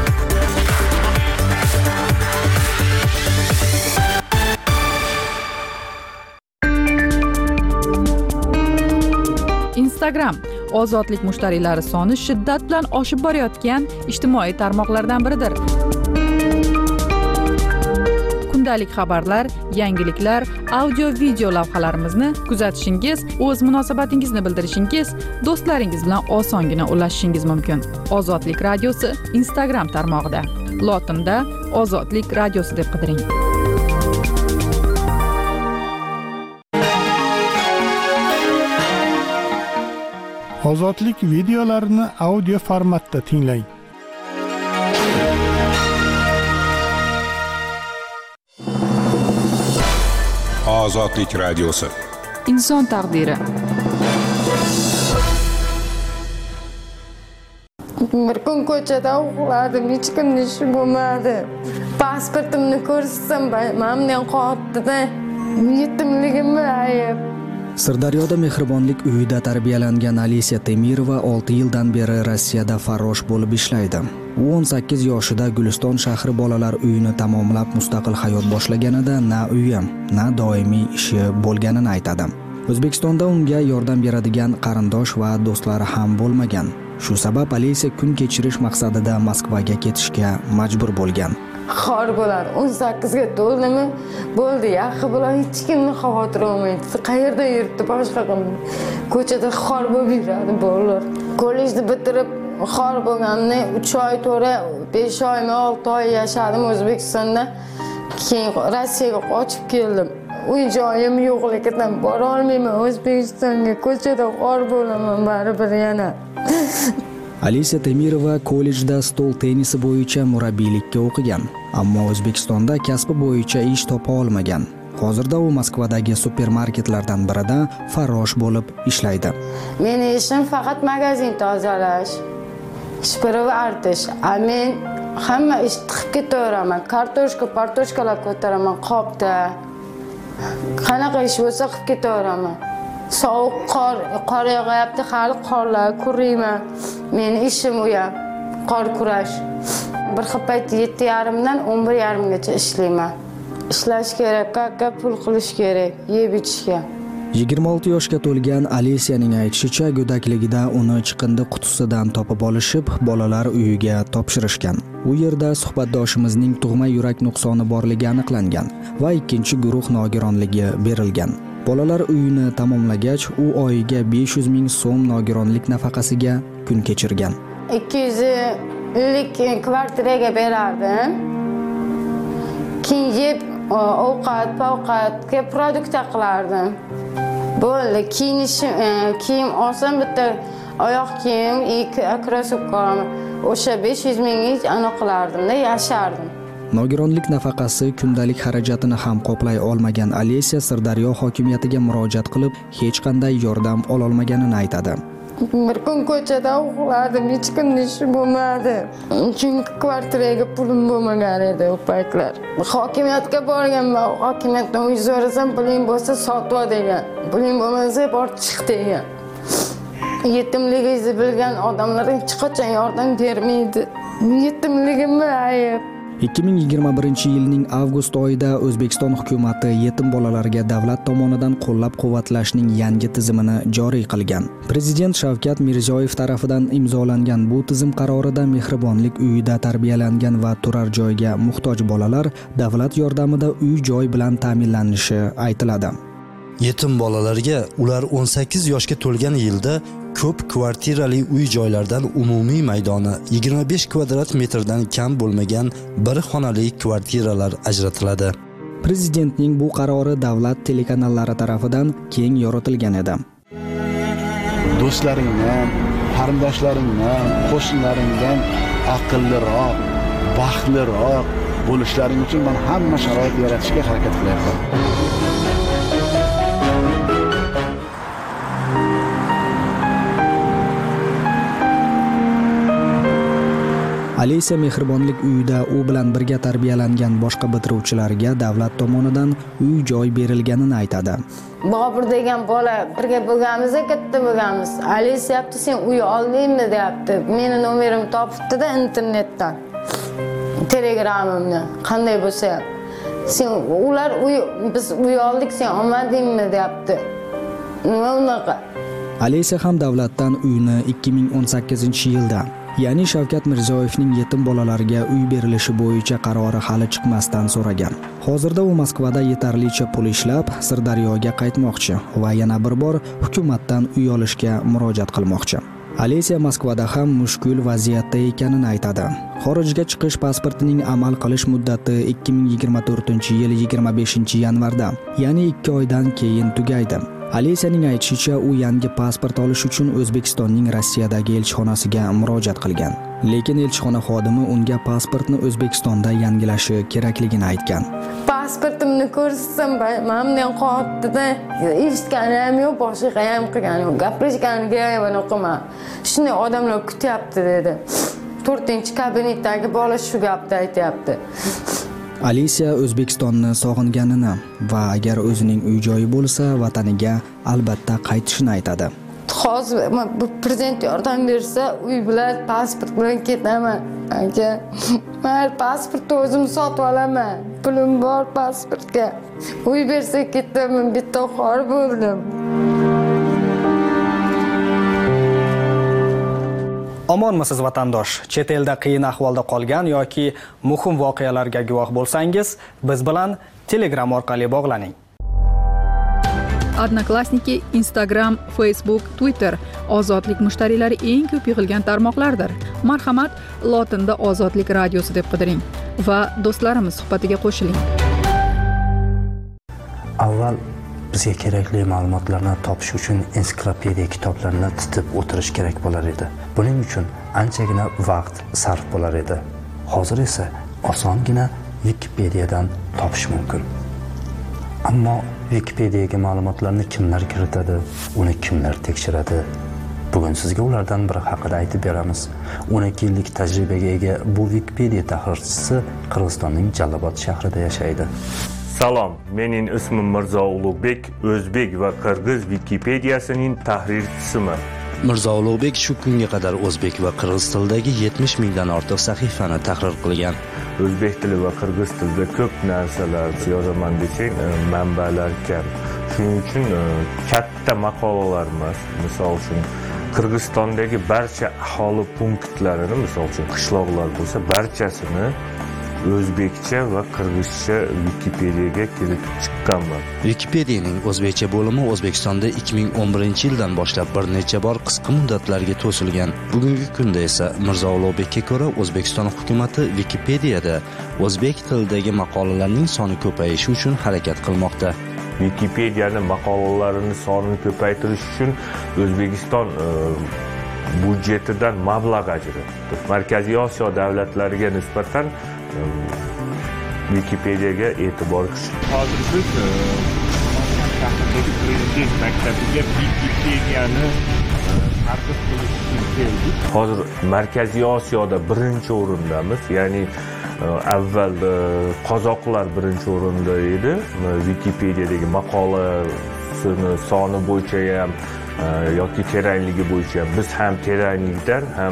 Instagram ozodlik mushtariylari soni shiddat bilan oshib borayotgan ijtimoiy tarmoqlardan biridir. Kundalik xabarlar, yangiliklar, audio-video lavhalarimizni kuzatishingiz, o'z munosabatingizni bildirishingiz, do'stlaringiz bilan osongina ulashishingiz mumkin. Ozodlik radiosi Instagram tarmog'ida. Lotinda Ozodlik radiosi deb qidiring. Ozodlik videolarini audio formatda tinglang. Ozodlik radiosi. Inson taqdiri. Bir kun ko'chada uxladim, hech kimni ishi bo'lmadi. Pasportimni ko'rsam, mamdan qotdi-da. Yetimligimni ayb. Sirdaryoda mehribonlik uyida tarbiyalangan Alisiya Temirova 6 yildan beri Rossiyada farrosh bo'lib ishlaydi. U 18 yoshida Guliston shahri bolalar uyini tamomlab mustaqil hayot boshlaganida na uyi, na doimiy ishi bo'lganini aytadi. O'zbekistonda unga yordam beradigan qarindosh va do'stlari ham bo'lmagan. Shu sabab Alisiya kun kechirish maqsadida Moskvaga ketishga majbur bo'lgan. Xor bo'ladi. 18 ga to'ldimi? Bo'ldi, yaxshi bilan hech kimni xavotir olmaydi. Qayerda yuribdi boshqa qilib. Ko'chada xor bo'lib yuradi bolalar. Kollejni bitirib xor bo'lganimni 3 oy to'ra 5 oymi 6 oy yashadim O'zbekistonda. Keyin Rossiyaga qochib keldim. Uy joyim yo'qligidan bora olmayman O'zbekistonga. Ko'chada xor bo'laman baribir yana. Alisiya Temirova kollejda stol tennisi bo'yicha murabbiylikka o'qigan, ammo O'zbekistonda kasbi bo'yicha ish topa olmagan. Hozirda u Moskvadagi supermarketlardan birida farrosh bo'lib ishlaydi. Mening ishim faqat magazin tozalash, shpirov artish. Men hamma ish tiqib ketaveraman. Kartoshkalar ko'taraman qopda. Qanaqa ish bo'lsa qilib ketaveraman. Sovuq qor yog'yapti, hali qorlar kuriyman. Meni ishim u ham qor kurash. Bir xil payt 7:30 dan 11:30 gacha ishlayman. Ishlash kerak, pul qilish kerak, yeb ichishga. 26 yoshga to'lgan Alisiyaning aytishicha, go'dakligida uni chiqindi qutisidan topib olishib, bolalar uyiga topshirishgan. U yerda suhbatdoshimizning tug'ma yurak nuqsoni borligi aniqlangan va ikkinchi guruh nogironligi berilgan. Bolalar uyini tamomlagach, u oyiga 500 ming so'm nogironlik nafaqasiga kun kechirgan. 250 kvartiraga berardim. Keyin ovqatga produkt qilardim. Bo'ldi, kiyim olsam bitta oyoq kiyim, krossovka olaman. O'sha 500 mingga anaqa qilardim-da, yashardim. Nogironlik nafaqasi kundalik xarajatini ham qoplay olmagan Alesiya Sirdaryo hokimiyatiga murojaat qilib, hech qanday yordam ola olmaganini aytadi. Bir kun ko'chada uxladim, hech kunni ishi bo'lmadi. Chunki kvartiraga pulim bo'lmagan edi u paytlar. Hokimiyatga borganman, hokimiyatdan uy so'rasam, puling bo'lsa sotib ol degan. Puling bo'lmasa borib chiq degan. Yetimligingizni bilgan odamlar hech qachon yordam bermaydi. Yetimligimni ayb. 2021-yilning avgust oyida O'zbekiston hukumatı yetim bolalarga davlat tomonidan qo'llab-quvvatlashning yangi tizimini joriy qilgan. Prezident Shavkat Mirziyoyev tomonidan imzolangan bu tizim qarorida mehribonlik uyida tarbiyalangan va turar joyga muhtoj bolalar davlat yordamida uy-joy bilan ta'minlanishi aytiladi. Yetim bolalarga ular 18 yoshga to'lgan yilda ko'p kvartirali uy-joylardan umumiy maydoni 25 kvadrat metrdan kam bo'lmagan bir xonali kvartiralar ajratiladi. Prezidentning bu qarori davlat telekanallari tomonidan keng yoritilgan edi. Do'stlaringdan, qarindoshlaringdan, qo'shnilaringdan aqlliroq, baxtliroq bo'lishlaring uchun men hamma sharoit yaratishga harakat qilyapman. Alesiya mehribonlik uyida u bilan birga tarbiyalangan boshqa bitiruvchilarga davlat tomonidan uy-joy berilganini aytadi. Bobur degan bola birga bo'lganmiz, katta bo'lganmiz. Alesiya yapti, sen uy oldingmi deyapti. Meni nomerimni topibdi-da internetdan. Telegramimni qanday bo'lsa ham. Sen ular biz uy oldik, sen olmadingmi deyapti. Nima unaqa? Alesiya ham davlatdan uyni 2018-yilda ya'ni Shavkat Mirziyoyevning yetim bolalarga uy berilishi bo'yicha qarori hali chiqmasdan so'ragan. Hozirda u Moskvada yetarlicha pul ishlab, Sirdaryoga qaytmoqchi va yana bir bor hukumatdan uy olishga murojaat qilmoqchi. Alesiya Moskvada ham mushkul vaziyatda ekanini aytadi. Xorijga chiqish pasportining amal qilish muddati 2024-yil 25-yanvarda, ya'ni 2 oydan keyin tugaydi. Alesiyaning aytishicha, u yangi pasport olish uchun O'zbekistonning Rossiyadagi elchixonasiga murojaat qilgan. Lekin elchixona xodimi unga pasportni O'zbekistonda yangilashi kerakligini aytgan. Pasportimni ko'rsam, mamnun qolibdi-da. Eshitganim yo'q, boshqa ham qilganim yo'q. Gapirishganiga ham o'qiman. Shunday odamlar kutyapti dedi. 4-kabinetdagi bola shu gapni aytayapti. Alesiya O'zbekistonni sog'inganini va agar o'zining uy-joyi bo'lsa, vataniga albatta qaytishini aytadi. Hozir bu prezident yordam bersa, uy bilan, pasport bilan ketaman. Aka, men pasportni o'zim sotib olaman. Pulim bor pasportga. Uy bersa ketaman, bitta xor bo'ldim. Omonmisiz vatandosh? Chet elda qiyin ahvolda qolgan yoki muhim voqealarga guvoh bo'lsangiz, biz bilan Telegram orqali bog'laning. Odnoklassniki, Instagram, Facebook, Twitter ozodlik mushtariylari eng ko'p yig'ilgan tarmoqlardir. Marhamat, lotinda Ozodlik radiosi deb qidiring va do'stlarimiz suhbatiga qo'shiling. Avval bizga kerakli ma'lumotlarni topish uchun ensiklopediya kitoblarini titib o'tirish kerak bo'lar edi. Buning uchun anchagina vaqt sarf bo'lar edi. Hozir esa osongina Wikipediyadan topish mumkin. Ammo Wikipediyaga ma'lumotlarni kimlar kiritadi, uni kimlar tekshiradi? Bugun sizga ulardan biri haqida aytib beramiz. 12 yillik tajribaga ega bu Wikipediya tahrirchisi Qirg'izistonning Jalobod shahrida yashaydi. Salom, mening ismim Mirzo Ulug'bek, o'zbek va qirg'iz Wikipediyasining tahrirchisiman. Mirzo Ulug'bek shu kunga qadar o'zbek va qirg'iz tilidagi 70 mingdan ortiq sahifani tahrir qilgan. O'zbek tili va qirg'iz tilida ko'p narsalar yozaman desang, manbalar kam. Shuning uchun katta maqolalar emas, misol uchun Qirg'izistondagi barcha aholi punktlarini, misol uchun qishloqlar bo'lsa, barchasini o'zbekcha va qirg'izcha Wikipediyaga kiritib chiqqanman. Wikipediyaning o'zbekcha bo'limi O'zbekistonda 2011-yildan boshlab bir necha bor qisqa muddatlarga to'silgan. Bugungi kunda esa Mirzo Ulug'bekka ko'ra O'zbekiston hukumatı Wikipediyada o'zbek tilidagi maqolalarning soni ko'payishi uchun harakat qilmoqda. Wikipediyaning maqolalarini sonini ko'paytirish uchun O'zbekiston budjetidan mablag' ajratdi. Markaziy Osiyo davlatlariga nisbatan Wikipediyaga e'tibor kuchli. Hozir biz shahardagi prezident maktabiga Wikipediyani targ'ib qilish uchun keldik. Hozir Markaziy Osiyoda birinchi o'rindamiz, ya'ni avval qozoqlar birinchi o'rinda edi. Wikipediyadagi maqolasini soni bo'yicha ham yoki terangligi bo'yicha biz ham teranglikdan ham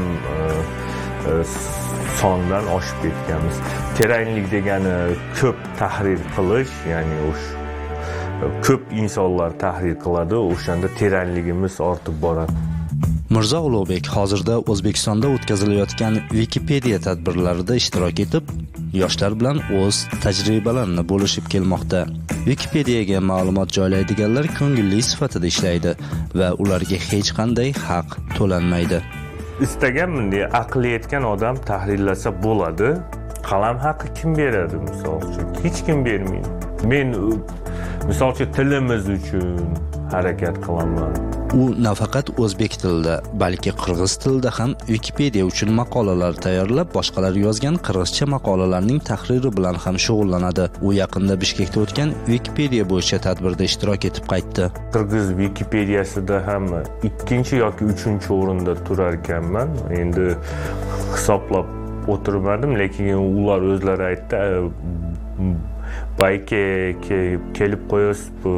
sondan oshib ketganmiz. Teranglik degani ko'p tahrir qilish, ya'ni o'sha ko'p insonlar tahrir qiladi, o'shanda terangligimiz ortib boradi. Mirzo Ulug'bek hozirda O'zbekistonda o'tkazilayotgan Wikipedia tadbirlarida ishtirok etib, yoshlar bilan o'z tajribalarini bo'lishib kelmoqda. Wikipediyaga ma'lumot joylaydiganlar ko'ngilli sifatida ishlaydi va ularga hech qanday haq to'lanmaydi. Istagan bunday aqli yetgan odam tahrirlasa bo'ladi. Qalam haqi kim beradi, misol uchun? Hech kim bermaydi. Men misol uchun tilimiz uchun harakat qilaman. U nafaqat o'zbek tilida, balki qirg'iz tilida ham Wikipedia uchun maqolalar tayyorlab, boshqalar yozgan qirg'izcha maqolalarning tahriri bilan ham shug'ullanadi. U yaqinda Bishkekda o'tgan Wikipedia bo'yicha tadbirda ishtirok etib qaytdi. Qirg'iz Wikipediyasida ham 2 yoki 3 o'rinda turar ekanman. Endi hisoblab o'tirmadim, lekin ular o'zlari aytdi, balki kelib qo'yasiz bu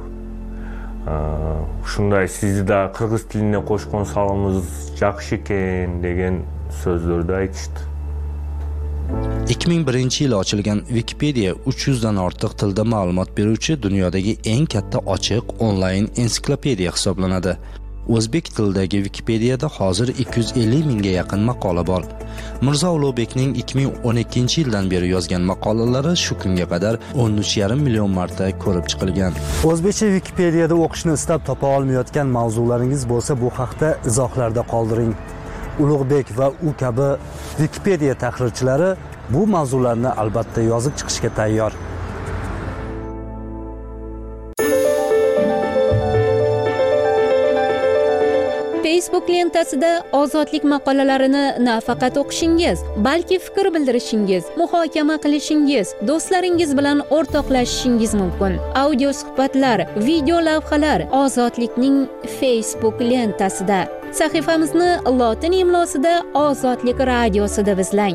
shunday sizda qirg'iz tilini qo'shgan solimiz yaxshi ekan degan so'zlarda aytishdi. 2001-yili ochilgan Wikipedia 300 dan ortiq tilda ma'lumot beruvchi dunyodagi eng katta ochiq onlayn ensiklopediya hisoblanadi. O'zbek tilidagi Wikipediyada hozir 250 mingga yaqin maqola bor. Mirzo Ulug'bekning 2012-yildan beri yozgan maqolalari shu kunga qadar 13,5 million marta ko'rib chiqilgan. O'zbekcha Wikipediyada o'qishni istab topa olmayotgan mavzularingiz bo'lsa, bu haqda izohlarda qoldiring. Ulug'bek va u kabi Wikipedia tahrirchilari bu mavzularni albatta yozib chiqishga tayyor. Facebook lentasida ozodlik maqolalarini nafaqat o'qishingiz, balki fikr bildirishingiz, muhokama qilishingiz, do'stlaringiz bilan o'rtoqlashishingiz mumkin. Audio suhbatlar, video lavhalar ozodlikning Facebook lentasida. Sahifamizni lotin imlosida Ozodlik radiosida izlang.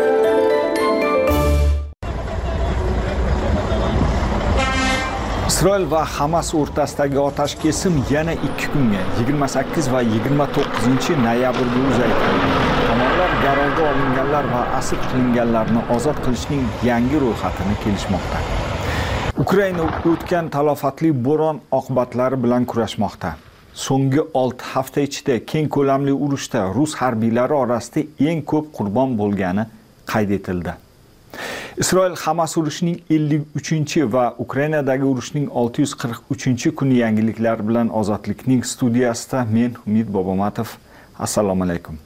Isroil va Hamas o'rtasidagi otash kesim yana 2 kunga 28 va 29 noyabrga uzaytirildi. Tomonlar garovga olinganlar va asir qilinganlarni ozod qilishning yangi ro'yxatini kelishmoqda. Ukraina o'tgan talofatli bo'ron oqibatlari bilan kurashmoqda. So'nggi 6 hafta ichida keng ko'lamli urushda rus harbiylari orasida eng ko'p qurbon bo'lgani qayd etildi. Isroil Hamas urushining 53 va Ukrainadagi urushning 643 kuni yangiliklari bilan Ozodlikning studiyasida men Umid Bobomatov. Assalomu alaykum.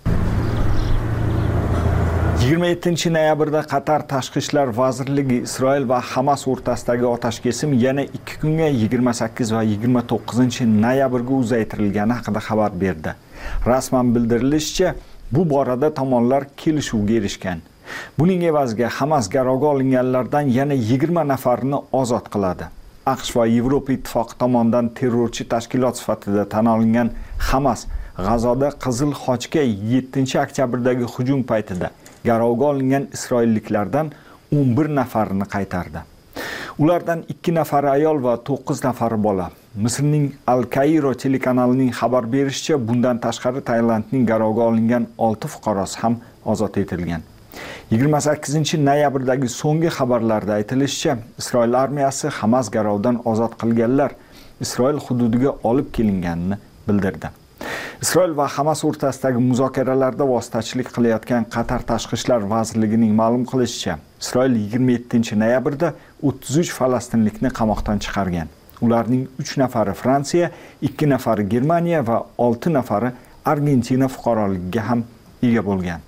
27 noyabrda Qatar Tashqi ishlar vazirligi Isroil va Hamas o'rtasidagi otashkesim yana 2 kunga 28 va 29 noyabrga uzaytirilgani haqida xabar berdi. Rasman bildirilishicha, bu borada tomonlar kelishuvga erishgan. Buning evaziga Hamas garovga olinganlardan yana 20 nafarini ozod qiladi. AQSh va Yevropa ittifoqi tomonidan terrorchi tashkilot sifatida tan olingan Hamas G'azoda Qizil Xochga 7-oktyabrdagi hujum paytida garovga olingan isroilliklardan 11 nafarini qaytardi. Ulardan 2 nafari ayol va 9 nafari bola. Misrning Al-Kairo telekanalining xabar berishicha, bundan tashqari Tailandning garovga olingan 6 fuqarosi ham ozod etilgan. 28 noyabrdagi so'nggi xabarlarda aytilishicha, Isroil armiyasi Hamas garovdan ozod qilganlar Isroil hududiga olib kelinganini bildirdi. Isroil va Hamas o'rtasidagi muzokaralarda vositachilik qilayotgan Qatar Tashqi ishlar vazirligining ma'lum qilishicha, Isroil 27 noyabrda 33 falastinlikni qamoqdan chiqargan. Ularning 3 nafari Fransiya, 2 nafari Germaniya va 6 nafari Argentina fuqaroligiga ham ega bo'lgan.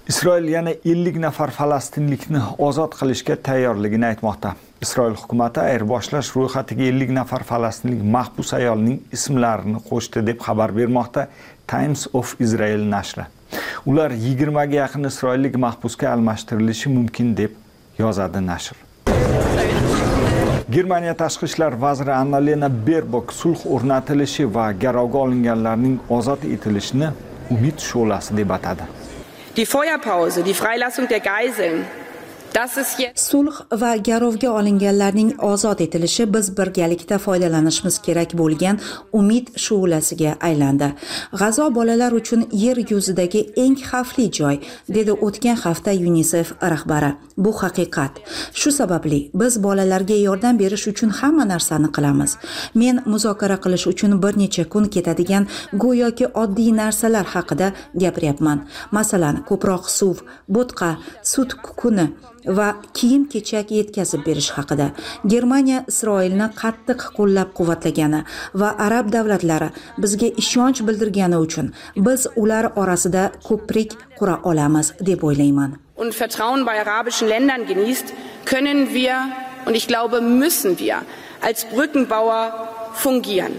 Isroil yana 50 nafar falastinlikni ozod qilishga tayyorligini aytmoqda. Isroil hukumati ayirboshlash ro'yxatiga 50 nafar falastinlik mahbus ayolning ismlarini qo'shdi deb xabar bermoqda Times of Israel nashri. Ular 20 ga yaqin isroillik mahbusga almashtirilishi mumkin deb yozadi nashr. Germaniya tashqi ishlar vaziri Annalena Baerbock sulh o'rnatilishi va garovga olinganlarning ozod etilishini umid shu'lasi deb atadi. Die Feuerpause, die Freilassung der Geiseln. Sulh va garovga olinganlarning ozod etilishi biz birgalikda foydalanishimiz kerak bo'lgan umid shu'lasiga aylandi. G'azo bolalar uchun yer yuzidagi eng xavfli joy, dedi o'tgan hafta UNICEF rahbari. Bu haqiqat. Shu sababli biz bolalarga yordam berish uchun hamma narsani qilamiz. Men muzokara qilish uchun bir necha kun ketadigan go'yoki oddiy narsalar haqida gapiryapman. Masalan, ko'proq suv, bo'tqa, sut kukuni va kiyim-kechak yetkazib berish haqida. Germaniya Isroilni qattiq qo'llab-quvvatlagani va arab davlatlari bizga ishonch bildirgani uchun biz ular orasida ko'prik qura olamiz deb o'ylayman. Und Vertrauen bei arabischen Ländern genießt, können wir und ich glaube müssen wir als Brückenbauer fungieren.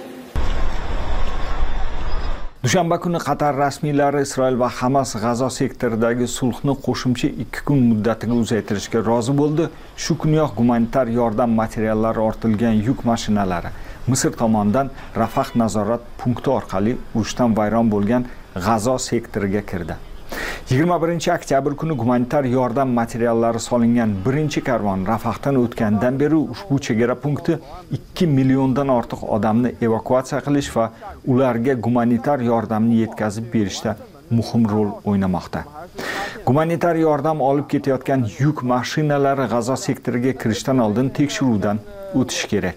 Dushanba kuni Qatar rasmiylari Isroil va Hamas G'azo sektoridagi sulhni qo'shimcha 2 kun muddatiga uzaytirishga rozi bo'ldi. Shu kuniyoq gumanitar yordam materiallari ortilgan yuk mashinalari Misr tomonidan Rafah nazorat punkti orqali urushdan vayron bo'lgan G'azo sektoriga kirdi. 21 oktyabr kuni gumanitar yordam materiallari solingan birinchi karvon Rafahdan o'tgandan beri ushbu chegara punkti 2 milliondan ortiq odamni evakuatsiya qilish va ularga gumanitar yordamni yetkazib berishda muhim rol o'ynamoqda. Gumanitar yordam olib ketayotgan yuk mashinalari G'azo sektoriga kirishdan oldin tekshiruvdan o'tishi kerak.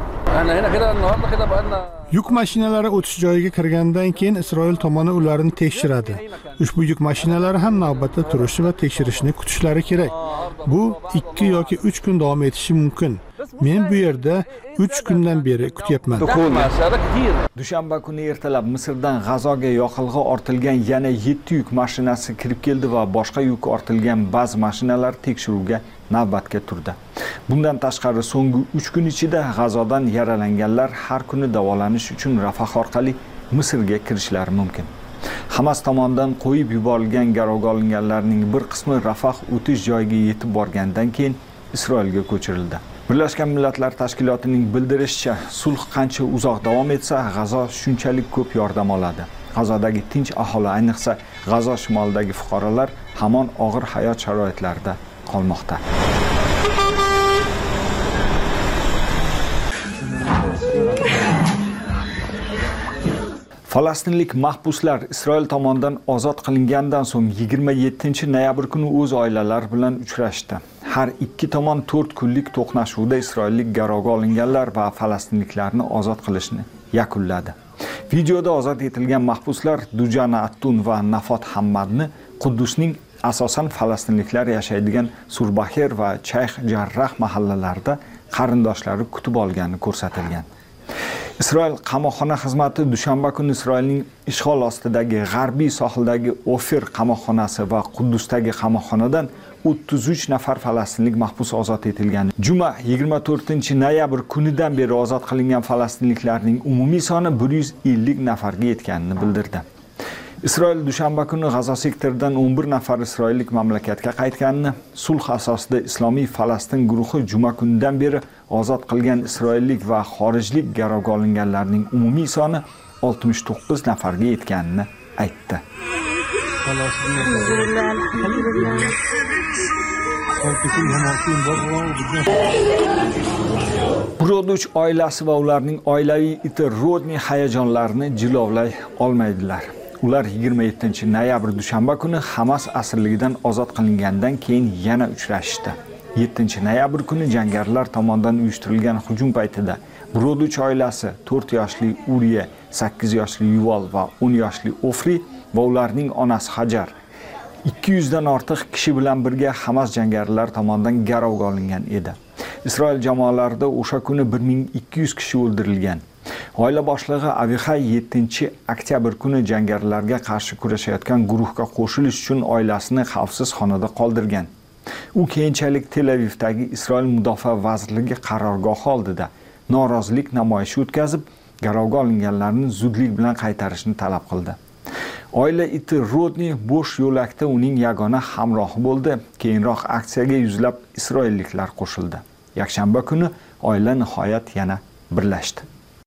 Yuk mashinalari o'tish joyiga kirgandan keyin Isroil tomoni ularni tekshiradi. Ushbu yuk mashinalari ham navbatda turishi va tekshirishni kutishlari kerak. Bu 2 yoki 3 kun davom etishi mumkin. Men bu yerda 3 kundan beri kutyapman. Dushanba kuni ertalab Misrdan G'azoga yoqilg'i ortilgan yana 7 yuk mashinasi kirib keldi va boshqa yuk ortilgan ba'zi mashinalar tekshiruvga navbatga turdi. Bundan tashqari so'nggi 3 kun ichida G'azodan yaralanganlar har kuni davolanish uchun Rafah orqali Misrga kirishlari mumkin. Hamas tomonidan qo'yib yuborilgan garovga olinganlarning bir qismi Rafah o'tish joyiga yetib borgandan keyin Isroilga ko'chirildi. Birlashgan Millatlar Tashkilotining bildirishicha, sulh qancha uzoq davom etsa, G'azo shunchalik ko'p yordam oladi. G'azodagi tinch aholi, ayniqsa G'azo shimolidagi fuqarolar hamon og'ir hayot sharoitlarida qolmoqda. Falastinlik mahbuslar Isroil tomonidan ozod qilingandan so'ng 27 noyabr kuni o'z oilalari bilan uchrashdi. Har ikki tomon 4 kunlik to'qnashuvda isroillik garovga olinganlar va falastinliklarni ozod qilishni yakunladi. Videoda ozod etilgan mahbuslar Dujana Attun va Nafot Hammadni Quddusning asosan falastinliklar yashaydigan Surbaher va Chayx Jarrah mahallalarida qarindoshlari kutib olgani ko'rsatilgan. Isroil qamoqxona xizmati dushanba kuni Isroilning ishg'ol ostidagi g'arbiy sohildagi Ofer qamoqxonasi va Quddusdagi qamoqxonadan 33 nafar falastinlik mahbus ozod etilgan. Juma 24 noyabr kunidan beri ozod qilingan falastinliklarning umumiy soni 150 nafarga yetganini bildirdi. Isroil dushanba kuni G'azo sektoridan 11 nafar isroillik mamlakatga qaytganini, sulh asosida Islomiy Falastin guruhi juma kunidan beri ozod qilgan isroillik va xorijlik garovga olinganlarning umumiy soni 69 nafarga yetganini aytdi. Broduch oilasi va ularning oilaviy iti Rodni hayajonlarini jilovlay olmaydilar. Ular 27 noyabr dushanba kuni Hamas asirligidan ozod qilingandan keyin yana uchrashdi. 7 noyabr kuni jangarilar tomonidan uyushtirilgan hujum paytida Broduch oilasi 4 yoshli Uriye, 8 yoshli Yuval va 10 yoshli Ofri va ularning onasi Hajar 200 dan ortiq kishi bilan birga Hamas jangarilar tomonidan garovga olingan edi. Isroil jamoalarida o'sha kuni 1200 kishi o'ldirilgan. Oila boshlig'i Avihay 7-oktyabr kuni jangarilarga qarshi kurashayotgan guruhga qo'shilish uchun oilasini xavfsiz xonada qoldirgan. U keyinchalik Tel Avivdagi Isroil Mudofaa vazirligi qarorgohi oldida norozilik namoyishi o'tkazib, garovga olinganlarni zudlik bilan qaytarishni talab qildi. Oila iti Rodni bo'sh yo'lakda uning yagona hamrohi bo'ldi. Keyinroq aksiyaga yuzlab isroilliklar qo'shildi. Yakshanba kuni oila nihoyat yana birlashdi.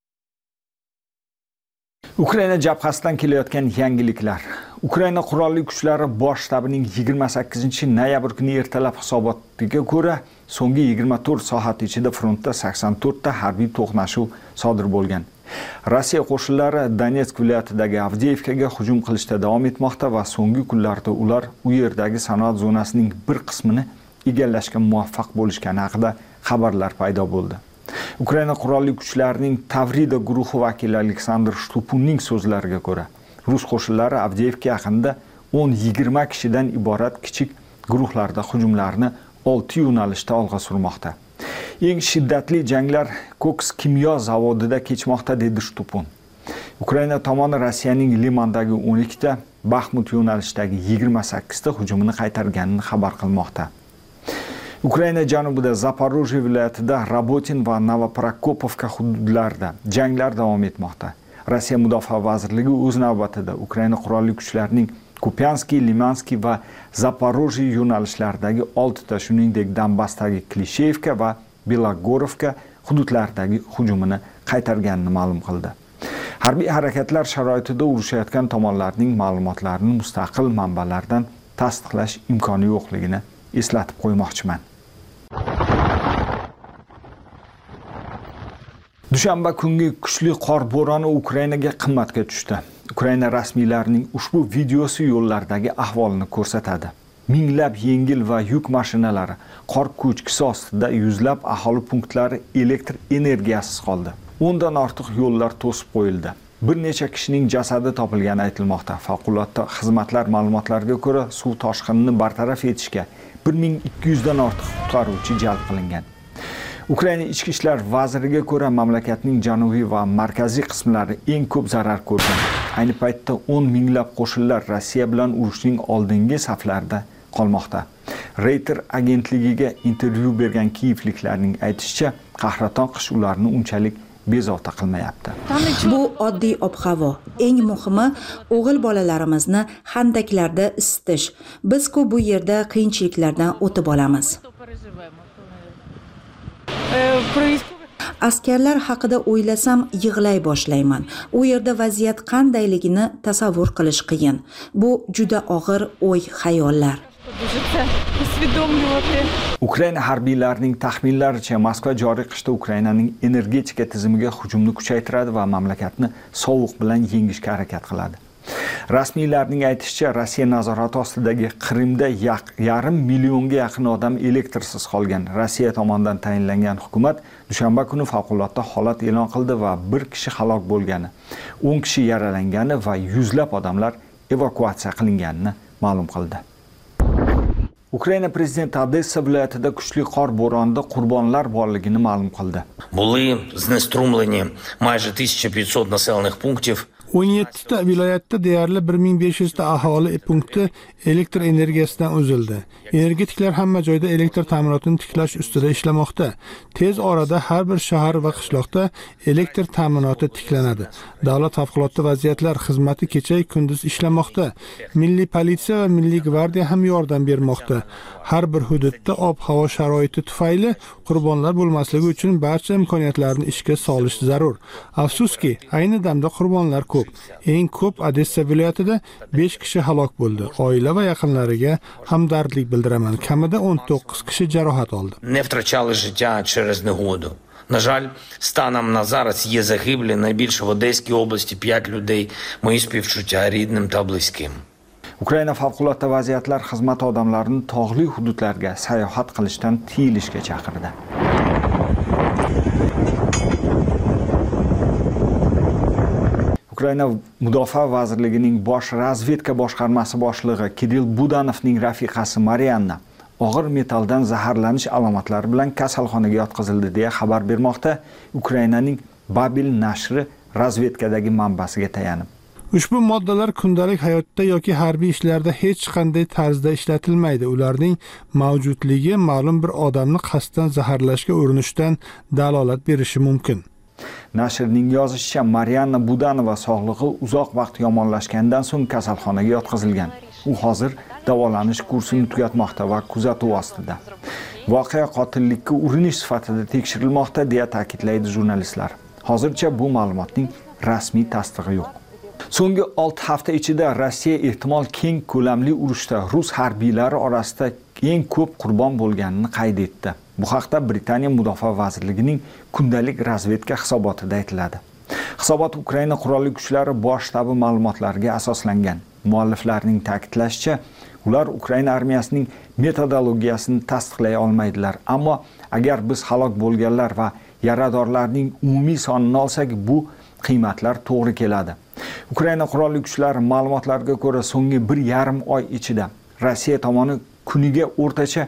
Ukraina jabhasidan kelayotgan yangiliklar. Ukraina qurolli kuchlari bosh shtabining 28-noyabr kuni ertalab hisobotiga ko'ra, so'nggi 24 soat ichida frontda 84 ta harbiy to'qnashuv sodir bo'lgan. Rossiya qo'shinlari Donetsk viloyatidagi Avdiivkaga hujum qilishda davom etmoqda va so'nggi kunlarda ular u yerdagi sanoat zonasining bir qismini egallashga muvaffaq bo'lishgani haqida xabarlar paydo bo'ldi. Ukraina qurolli kuchlarining Tavrida guruhi vakili Aleksandr Shtupunning so'zlariga ko'ra, rus qo'shinlari Avdiivka yaqinida 10-20 kishidan iborat kichik guruhlarda hujumlarni 6 yo'nalishda olg'a surmoqda. Eng shiddatli janglar Koks kimyo zavodida kechmoqda, dedi Shtupun. Ukraina tomoni Rossiyaning Limandagi 12 ta, Baxmut yo'nalishidagi 28 ta hujumini qaytarganini xabar qilmoqda. Ukraina janubida Zaporojye viloyatida Rabotin va Novoprokopovka hududlarida janglar davom etmoqda. Rossiya Mudofaa vazirligi o'z navbatida Ukraina qurolli kuchlarining Kupyanskiy, Limanskiy va Zaporojye yo'nalishlaridagi 6 ta, shuningdek Donbassdagi Klishevka va Belogorovka hududlaridagi hujumini qaytarganini ma'lum qildi. Harbiy harakatlar sharoitida urushayotgan tomonlarning ma'lumotlarini mustaqil manbalardan tasdiqlash imkoni yo'qligini eslatib qo'ymoqchiman. Dushanba kungi kuchli qor bo'roni Ukrainaga qimmatga tushdi. Ukraina rasmiylarining ushbu videosi yo'llardagi ahvolni ko'rsatadi. Minglab yengil va yuk mashinalari qor ko'chkisi ostida, yuzlab aholi punktlari elektr energiyasiz qoldi. 10 dan ortiq yo'llar to'sib qo'yildi. Bir necha kishining jasadi topilgani aytilmoqda. Favqulodda xizmatlar ma'lumotlariga ko'ra, suv toshqinini bartaraf etishga 1200 dan ortiq qutqaruvchi jalb qilingan. Ukraina ichki ishlar vaziriga ko'ra, mamlakatning janubiy va markaziy qismlari eng ko'p zarar ko'rgan. Ayni paytda 10 minglab qo'shinlar Rossiya bilan urushning oldingi saflarida qolmoqda. Reuters agentligiga intervyu bergan kiyevliklarning aytishicha, qahraton qish ularni unchalik bezovta qilmayapti. Bu oddiy ob-havo. Eng muhimi, o'g'il bolalarimizni handaklarda isitish. Biz-ku bu yerda qiyinchiliklardan o'tib olamiz. Askarlar haqida o'ylasam yig'lay boshlayman. U yerda vaziyat qandayligini tasavvur qilish qiyin. Bu juda og'ir o'y-xayollar. Ukraina harbiylarining taxminlaricha, Moskva joriy qishda Ukrainaning energetika tizimiga hujumni kuchaytiradi va mamlakatni sovuq bilan yengishga harakat qiladi. Rasmiylarning aytishicha, Rossiya nazorati ostidagi Qrimda 1,5 millionga yaqin odam elektrsiz qolgan. Rossiya tomonidan tayinlangan hukumat dushanba kuni favqulodda holat e'lon qildi va 1 kishi halok bo'lgani, 10 kishi yaralangani va yuzlab odamlar evakuatsiya qilinganini ma'lum qildi. Ukraina prezidenti Odessa viloyatida kuchli qor bo'ronida qurbonlar borligini ma'lum qildi. Були знеструмлені майже 1500 населених пунктів. 17 ta viloyatda deyarli 1500 ta aholi punkti elektr energiyasidan uzildi. Energetiklar hamma joyda elektr ta'minotini tiklash ustida ishlamoqda. Tez orada har bir shahar va qishloqda elektr ta'minoti tiklanadi. Davlat favqulodda vaziyatlar xizmati kecha-kunduz ishlamoqda. Milliy politsiya va milliy gvardiya ham yordam bermoqda. Har bir hududda ob-havo sharoiti tufayli qurbonlar bo'lmasligi uchun barcha imkoniyatlarni ishga solish zarur. Afsuski, ayni damda qurbonlar ko'p. Eng ko'p Odessa viloyatida 5 kishi halok bo'ldi. Oila va yaqinlariga hamdardlik bildiraman. Kamida 19 kishi jarohat oldi. Не втрачали життя через негоду. На жаль, станом на зараз є загиблі, найбільше в Одеській області 5 людей. Мої співчуття рідним та близьким. Ukraina favqulodda vaziyatlar xizmati odamlarini tog'li hududlarga sayohat qilishdan tiyilishga chaqirdi. Ukraina Mudofaa vazirligining bosh razvedka boshqarmasi boshlig'i Kirill Budanovning rafiqasi Marianna og'ir metalldan zaharlanish alomatlari bilan kasalxonaga yotqizildi deya xabar bermoqda. Ukrainaning Babil nashri razvedkadagi manbasiga tayanib. Ushbu moddalar kundalik hayotda yoki harbiy ishlarda hech qanday tarzda ishlatilmaydi. Ularning mavjudligi ma'lum bir odamni qasddan zaharlashga urinishdan dalolat berishi mumkin. Nashrning yozishicha, Marianna Budanova sog'lig'i uzoq vaqt yomonlashgandan so'ng kasalxonaga yotqizilgan. U hozir davolanish kursini tugatmoqda va kuzatuv ostida. Voqea qotillikka urinish sifatida tekshirilmoqda, deya ta'kidlaydi jurnalistlar. Hozircha bu ma'lumotning rasmiy tasdig'i yo'q. So'nggi 6 hafta ichida Rossiya ehtimol keng ko'lamli urushda rus harbiylari orasida eng ko'p qurbon bo'lganini qayd etdi. Bu haqda Britaniya Mudofaa vazirligining kundalik razvedka hisobotida aytiladi. Hisobot Ukraina qurolli kuchlari bosh shtabi ma'lumotlariga asoslangan. Mualliflarning ta'kidlashicha, ular Ukraina armiyasining metodologiyasini tasdiqlay olmaydilar, ammo agar biz halok bo'lganlar va yaradorlarning umumiy sonini olsak, bu qiymatlar to'g'ri keladi. Ukraina qurolli kuchlari ma'lumotlariga ko'ra so'nggi 1,5 oy ichida Rossiya tomoni kuniga o'rtacha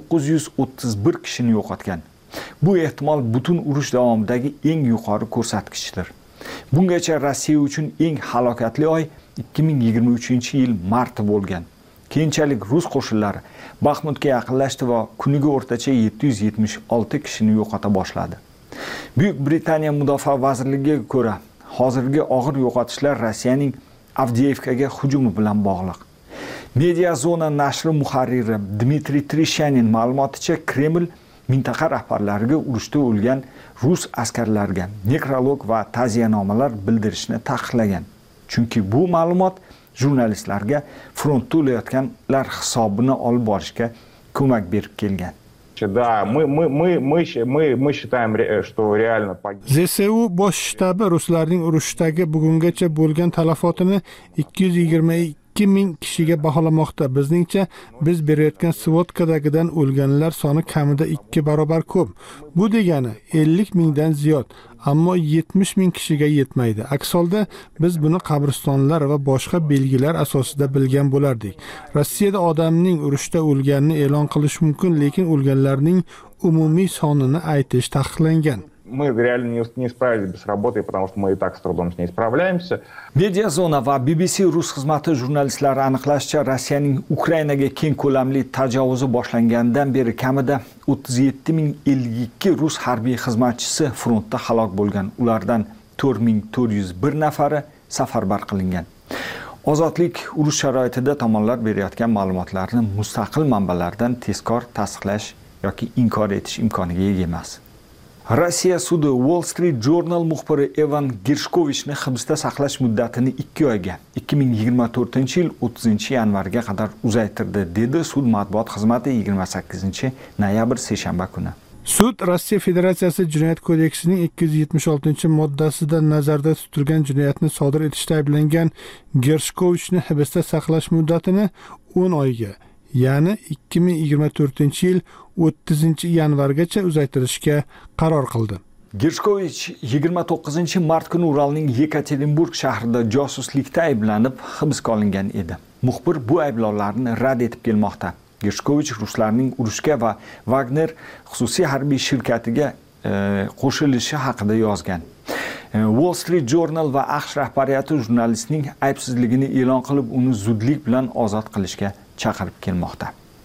931 kishini yo'qotgan. Bu ehtimol butun urush davomidagi eng yuqori ko'rsatkichdir. Bungacha Rossiya uchun eng halokatli oy 2023-yil marti bo'lgan. Keyinchalik rus qo'shinlari Baxmutga yaqinlashdi va kuniga o'rtacha 776 kishini yo'qota boshladi. Buyuk Britaniya Mudofaa vazirligiga ko'ra, hozirgi og'ir yo'qotishlar Rossiyaning Avdiivkaga hujumi bilan bog'liq. Media Zona nashri muharriri Dmitriy Trishanin ma'lumoticha, Kreml mintaqa rahbarlariga urushda o'lgan rus askarlarga nekrolog va ta'ziyanomalar bildirishni taqiqlagan. Chunki bu ma'lumot jurnalistlarga frontda o'layotganlar hisobini olib borishga ko'mak berib kelgan. Да, мы считаем, что реально погиб. ZSU bosh shtabi ruslarning urushdagi bugungacha bo'lgan talafotini 222 ming kishiga baholamoqda. Bizningcha biz berayotgan svotkadagidan o'lganlar soni kamida 2 barobar ko'p. Bu degani 50 mingdan ziyod, ammo 70 ming kishiga yetmaydi. Aks holda biz buni qabristonlar va boshqa belgilar asosida bilgan bo'lardik. Rossiyada odamning urushda o'lganini e'lon qilish mumkin, lekin o'lganlarning umumiy sonini aytish taqiqlangan. Мы реально не справились бы с работой, потому что мы и так с трудом с ней справляемся. Media Zona va BBC rus xizmati jurnalistlari aniqlashicha, Rossiyaning Ukrainaga keng ko'lamli tajovuzi boshlangandan beri kamida 37,052 rus harbiy xizmatchisi frontda halok bo'lgan. Ulardan 4401 nafari safarbar qilingan. Ozodlik urush sharoitida tomonlar berayotgan ma'lumotlarni mustaqil manbalardan tezkor tasdiqlash yoki inkor etish imkoniga ega emas. Rossiya sudi Wall Street Journal muxbiri Evan Gershkovichni hibsda saqlash muddatini 2 oyga 2024-yil 30-yanvarga qadar uzaytirdi, dedi sud matbuot xizmati 28-noyabr seshanba kuni. Sud Rossiya Federatsiyasi Jinoyat kodeksining 276-moddasida nazarda tutilgan jinoyatni sodir etishda ayblangan Gershkovichni hibsda saqlash muddatini 10 oyga, ya'ni 2024-yil 30-yanvargacha uzaytirishga qaror qildi. Gershkovich 29-mart kuni Uralning Yekaterinburg shahrida josuslikda ayblanib hibsga olingan edi. Muxbir bu ayblovlarni rad etib kelmoqda. Gershkovich ruslarning urushga va Wagner xususiy harbiy shirkatiga qo'shilishi haqida yozgan. Wall Street Journal va AQSh rahbariyati jurnalistning aybsizligini e'lon qilib, uni zudlik bilan ozod qilishga chaqirib kelmoqda.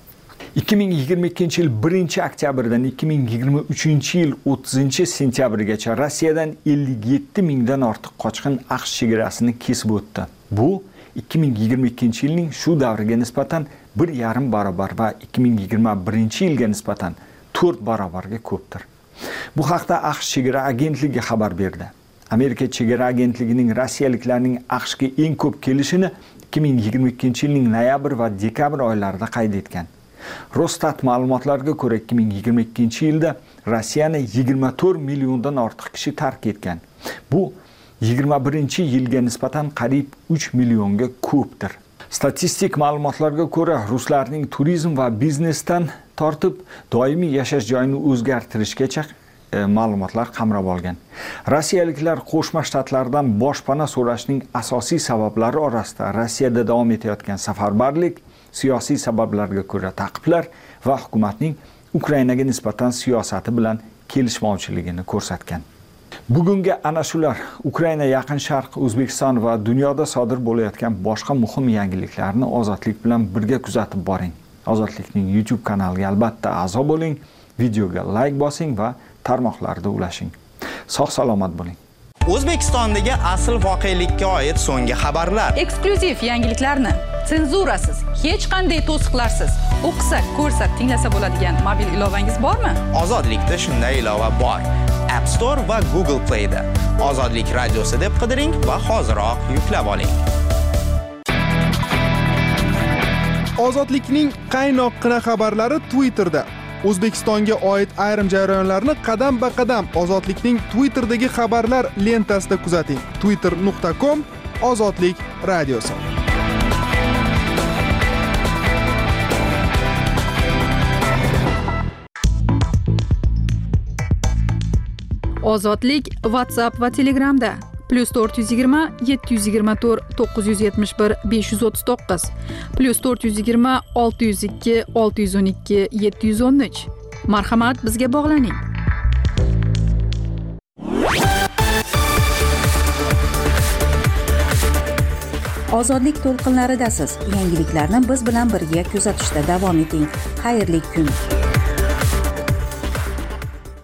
2022-yil 1-oktyabrdan 2023-yil 30-sentyabrgacha Rossiyadan 57 mingdan ortiq qochqin AQSh chegarasini kesib o'tdi. Bu 2022-yilning shu davriga nisbatan 1,5 barobar va 2021-yilga nisbatan 4 barobarga ko'pdir. Bu haqda AQSh chegara agentligi xabar berdi. Amerika chegara agentligining rossiyaliklarning AQShga eng ko'p kelishini 2022-yilning noyabr va dekabr oylarida qayd etgan. Rosstat ma'lumotlariga ko'ra 2022-yilda Rossiyani 24 milliondan ortiq kishi tark etgan. Bu 21-yilga nisbatan qariyb 3 millionga ko'pdir. Statistik ma'lumotlarga ko'ra, ruslarning turizm va biznesdan tortib doimiy yashash joyini o'zgartirishgacha ma'lumotlar qamrab olgan. Rossiyaliklar Qo'shma Shtatlardan boshpana so'rashning asosiy sabablari orasida Rossiyada davom etayotgan safarbarlik, siyosiy sabablarga ko'ra ta'qiblar va hukumatning Ukrainaga nisbatan siyosati bilan kelishmovchiligini ko'rsatgan. Bugungi ana shular Ukraina, Yaqin Sharq, O'zbekiston va dunyoda sodir bo'layotgan boshqa muhim yangiliklarni Ozodlik bilan birga kuzatib boring. Ozodlikning YouTube kanaliga albatta a'zo bo'ling, videoga like bosing va tarmoqlarda ulashing. Sog'-salomat bo'ling. O'zbekistondagi asl voqelikka oid so'nggi xabarlar, eksklyuziv yangiliklarni senzurasiz, hech qanday to'siqlarsiz o'qisa, ko'rsa, tinglasa bo'ladigan mobil ilovangiz bormi? Ozodlikda shunday ilova bor. App Store va Google Play'da Ozodlik radiosi deb qidiring va hoziroq yuklab oling. Ozodlikning qaynoqqina xabarlari Twitterda. O'zbekistonga oid ayrim jarayonlarni qadam-ba-qadam Ozodlikning Twitterdagi xabarlar lentasida kuzating. twitter.com/ozodlik radiosi. Ozodlik WhatsApp va Telegramda +420 724 971 539 +420 602 612 713. Marhamat, bizga bog'laning. Ozodlik to'lqinlaridasiz. Yangiliklarni biz bilan birga kuzatishda davom eting. Xayrli kun.